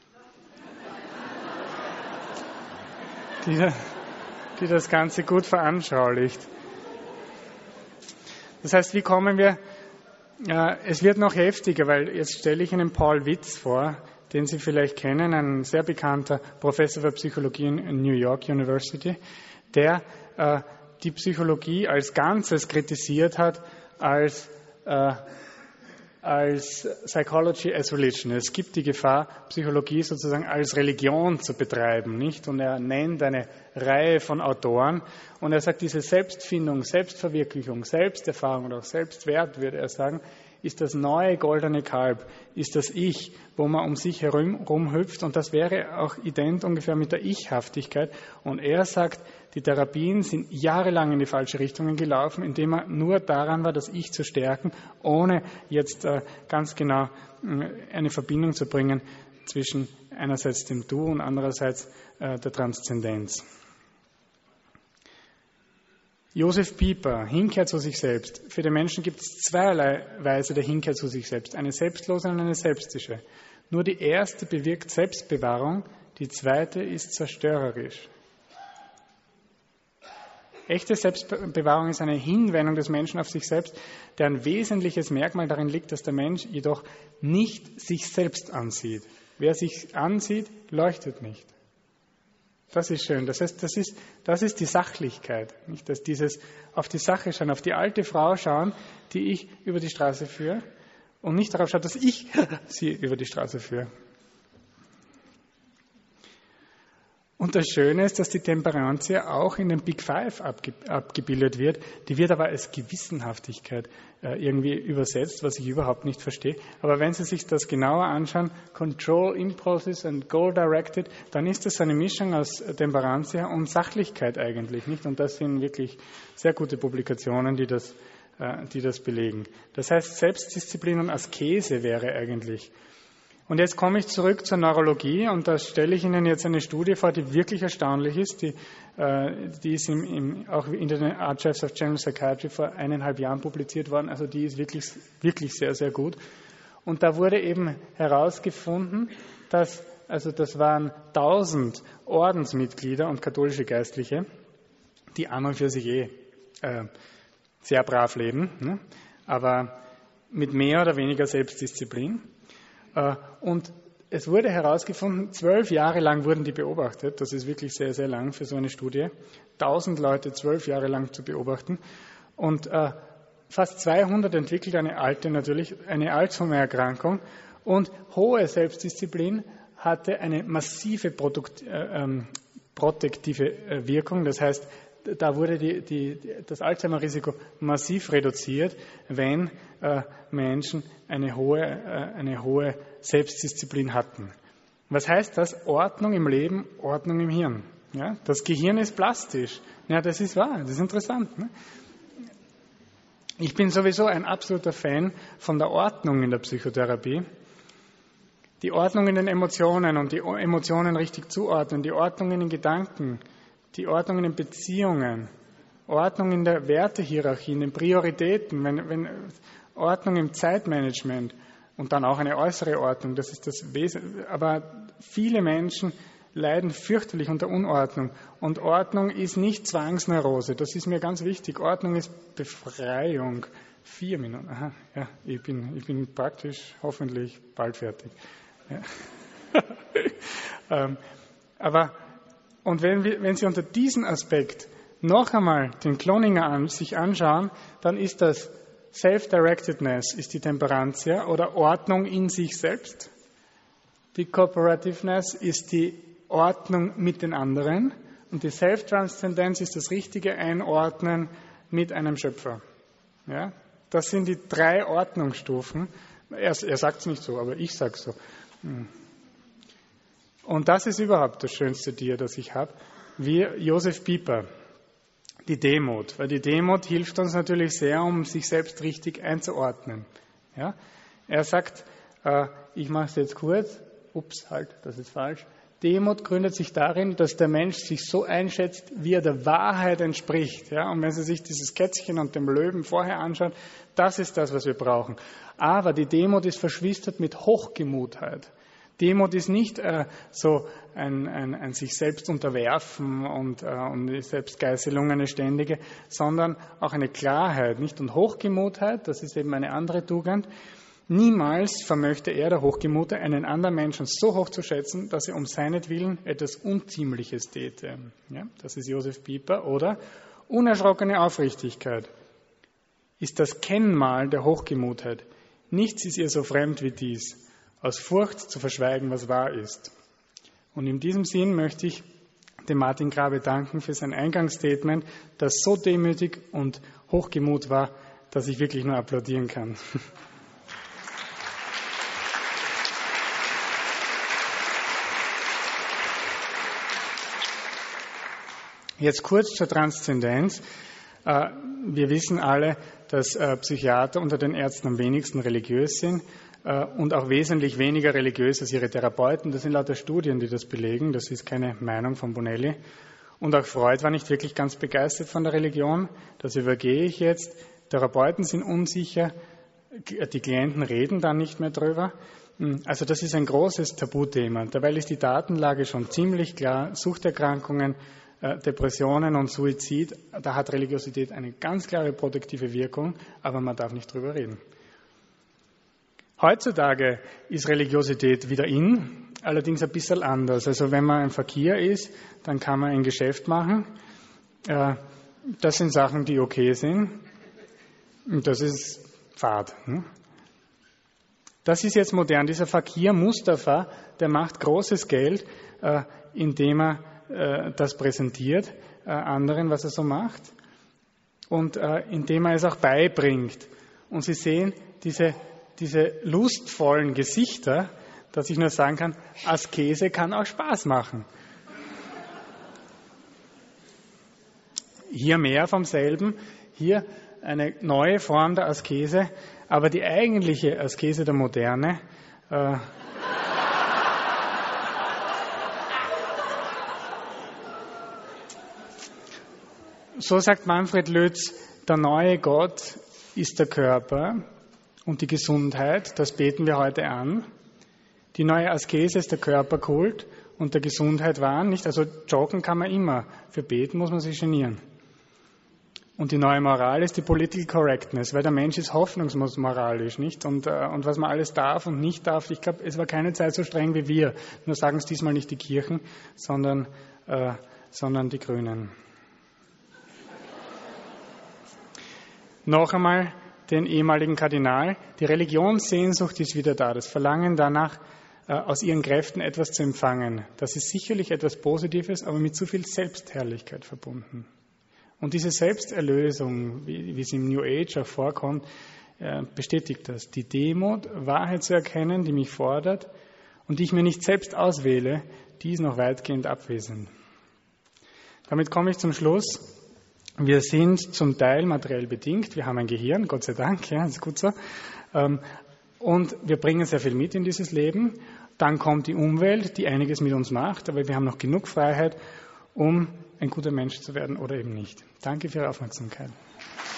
die, die das Ganze gut veranschaulicht. Das heißt, wie kommen wir, äh, es wird noch heftiger, weil jetzt stelle ich Ihnen Paul Witz vor, den Sie vielleicht kennen, ein sehr bekannter Professor für Psychologie in New York University, der äh, die Psychologie als Ganzes kritisiert hat, als, äh, als Psychology as Religion. Es gibt die Gefahr, Psychologie sozusagen als Religion zu betreiben, nicht? Und er nennt eine Reihe von Autoren und er sagt, diese Selbstfindung, Selbstverwirklichung, Selbsterfahrung oder auch Selbstwert, würde er sagen, ist das neue goldene Kalb, ist das Ich, wo man um sich herum hüpft und das wäre auch ident ungefähr mit der Ichhaftigkeit. Und er sagt, die Therapien sind jahrelang in die falsche Richtung gelaufen, indem man nur daran war, das Ich zu stärken, ohne jetzt äh, ganz genau äh, eine Verbindung zu bringen zwischen einerseits dem Du und andererseits äh, der Transzendenz. Josef Pieper, Hinkehr zu sich selbst. Für den Menschen gibt es zweierlei Weise der Hinkehr zu sich selbst, eine selbstlose und eine selbstische. Nur die erste bewirkt Selbstbewahrung, die zweite ist zerstörerisch. Echte Selbstbewahrung ist eine Hinwendung des Menschen auf sich selbst, deren wesentliches Merkmal darin liegt, dass der Mensch jedoch nicht sich selbst ansieht. Wer sich ansieht, leuchtet nicht. Das ist schön. Das heißt, das ist, das ist die Sachlichkeit. Nicht, dass dieses auf die Sache schauen, auf die alte Frau schauen, die ich über die Straße führe und nicht darauf schaut, dass ich sie über die Straße führe. Und das Schöne ist, dass die Temperantia auch in den Big Five abge- abgebildet wird. Die wird aber als Gewissenhaftigkeit äh, irgendwie übersetzt, was ich überhaupt nicht verstehe. Aber wenn Sie sich das genauer anschauen, Control, Impulses and Goal Directed, dann ist das eine Mischung aus Temperantia und Sachlichkeit eigentlich, nicht? Und das sind wirklich sehr gute Publikationen, die das, äh, die das belegen. Das heißt, Selbstdisziplin und Askese wäre eigentlich. Und jetzt komme ich zurück zur Neurologie und da stelle ich Ihnen jetzt eine Studie vor, die wirklich erstaunlich ist. Die, äh, die ist im, im, auch in den Archives of General Psychiatry vor eineinhalb Jahren publiziert worden. Also die ist wirklich, wirklich sehr, sehr gut. Und da wurde eben herausgefunden, dass, also das waren tausend Ordensmitglieder und katholische Geistliche, die an und für sich eh äh, sehr brav leben, ne? Aber mit mehr oder weniger Selbstdisziplin. Und es wurde herausgefunden, zwölf Jahre lang wurden die beobachtet. Das ist wirklich sehr, sehr lang für so eine Studie. Tausend Leute zwölf Jahre lang zu beobachten. Und äh, fast zweihundert entwickelt eine alte natürlich, eine Alzheimer-Erkrankung. Und hohe Selbstdisziplin hatte eine massive Produkt, äh, ähm, protektive äh, Wirkung. Das heißt, da wurde die, die, das Alzheimer-Risiko massiv reduziert, wenn äh, Menschen eine hohe, äh, eine hohe Selbstdisziplin hatten. Was heißt das? Ordnung im Leben, Ordnung im Hirn. Ja? Das Gehirn ist plastisch. Ja, das ist wahr, das ist interessant. Ne? Ich bin sowieso ein absoluter Fan von der Ordnung in der Psychotherapie. die Ordnung in den Emotionen und die Emotionen richtig zuordnen, die Ordnung in den Gedanken, die Ordnung in den Beziehungen, Ordnung in der Wertehierarchie, in den Prioritäten, wenn, wenn, Ordnung im Zeitmanagement und dann auch eine äußere Ordnung, das ist das Wesen. Aber viele Menschen leiden fürchterlich unter Unordnung. Und Ordnung ist nicht Zwangsneurose, das ist mir ganz wichtig. Ordnung ist Befreiung. Vier Minuten, aha, ja, ich bin, ich bin praktisch hoffentlich bald fertig. Ja. ähm, aber, und wenn, wir, wenn Sie unter diesem Aspekt noch einmal den Cloninger an, sich anschauen, dann ist das Self-Directedness, ist die Temperantia oder Ordnung in sich selbst. Die Cooperativeness ist die Ordnung mit den anderen und die Self-Transzendenz ist das richtige Einordnen mit einem Schöpfer. Ja? Das sind die drei Ordnungsstufen. Er, er sagt es nicht so, aber ich sage es so. Und das ist überhaupt das schönste Tier, das ich habe, wie Josef Pieper, die Demut. Weil die Demut hilft uns natürlich sehr, um sich selbst richtig einzuordnen. Ja? Er sagt, äh, ich mache es jetzt kurz, ups, halt, das ist falsch. Demut gründet sich darin, dass der Mensch sich so einschätzt, wie er der Wahrheit entspricht. Ja? Und wenn Sie sich dieses Kätzchen und dem Löwen vorher anschauen, das ist das, was wir brauchen. Aber die Demut ist verschwistert mit Hochgemutheit. Demut ist nicht äh, so ein, ein, ein sich selbst unterwerfen und, äh, und Selbstgeißelung, eine ständige, sondern auch eine Klarheit, nicht? Und Hochgemutheit, das ist eben eine andere Tugend. Niemals vermöchte er, der Hochgemute, einen anderen Menschen so hoch zu schätzen, dass er um seinetwillen etwas Unziemliches täte. Ja, das ist Josef Pieper. Oder unerschrockene Aufrichtigkeit ist das Kennmal der Hochgemutheit. Nichts ist ihr so fremd wie dies, aus Furcht zu verschweigen, was wahr ist. Und in diesem Sinn möchte ich dem Martin Grabe danken für sein Eingangsstatement, das so demütig und hochgemut war, dass ich wirklich nur applaudieren kann. Jetzt kurz zur Transzendenz. Wir wissen alle, dass Psychiater unter den Ärzten am wenigsten religiös sind und auch wesentlich weniger religiös als ihre Therapeuten. Das sind lauter Studien, die das belegen. Das ist keine Meinung von Bonelli. Und auch Freud war nicht wirklich ganz begeistert von der Religion. Das übergehe ich jetzt. Therapeuten sind unsicher. Die Klienten reden dann nicht mehr drüber. Also das ist ein großes Tabuthema. Dabei ist die Datenlage schon ziemlich klar. Suchterkrankungen, Depressionen und Suizid, da hat Religiosität eine ganz klare protektive Wirkung, aber man darf nicht drüber reden. Heutzutage ist Religiosität wieder in, allerdings ein bisschen anders. Also wenn man im Verkehr ist, dann kann man ein Geschäft machen. Das sind Sachen, die okay sind. Und das ist Fahrt. Das ist jetzt modern. Dieser Fakir Mustafa, der macht großes Geld, indem er das präsentiert, äh, anderen, was er so macht, und äh, indem er es auch beibringt. Und Sie sehen diese, diese lustvollen Gesichter, dass ich nur sagen kann, Askese kann auch Spaß machen. Hier mehr vom selben, hier eine neue Form der Askese, aber die eigentliche Askese der Moderne, äh, so sagt Manfred Lötz, der neue Gott ist der Körper und die Gesundheit, das beten wir heute an. Die neue Askese ist der Körperkult und der Gesundheit wahren, nicht? Also joggen kann man immer, für beten muss man sich genieren. Und die neue Moral ist die Political Correctness, weil der Mensch ist hoffnungsmoralisch, nicht? Und, äh, und was man alles darf und nicht darf, ich glaube, es war keine Zeit so streng wie wir. Nur sagen es diesmal nicht die Kirchen, sondern, äh, sondern die Grünen. Noch einmal den ehemaligen Kardinal. Die Religionssehnsucht ist wieder da. Das Verlangen danach, aus ihren Kräften etwas zu empfangen. Das ist sicherlich etwas Positives, aber mit zu viel Selbstherrlichkeit verbunden. Und diese Selbsterlösung, wie, wie sie im New Age auch vorkommt, bestätigt das. Die Demut, Wahrheit zu erkennen, die mich fordert und die ich mir nicht selbst auswähle, die ist noch weitgehend abwesend. Damit komme ich zum Schluss. Wir sind zum Teil materiell bedingt. Wir haben ein Gehirn, Gott sei Dank, ja, ist gut so. Und wir bringen sehr viel mit in dieses Leben. Dann kommt die Umwelt, die einiges mit uns macht, aber wir haben noch genug Freiheit, um ein guter Mensch zu werden oder eben nicht. Danke für Ihre Aufmerksamkeit.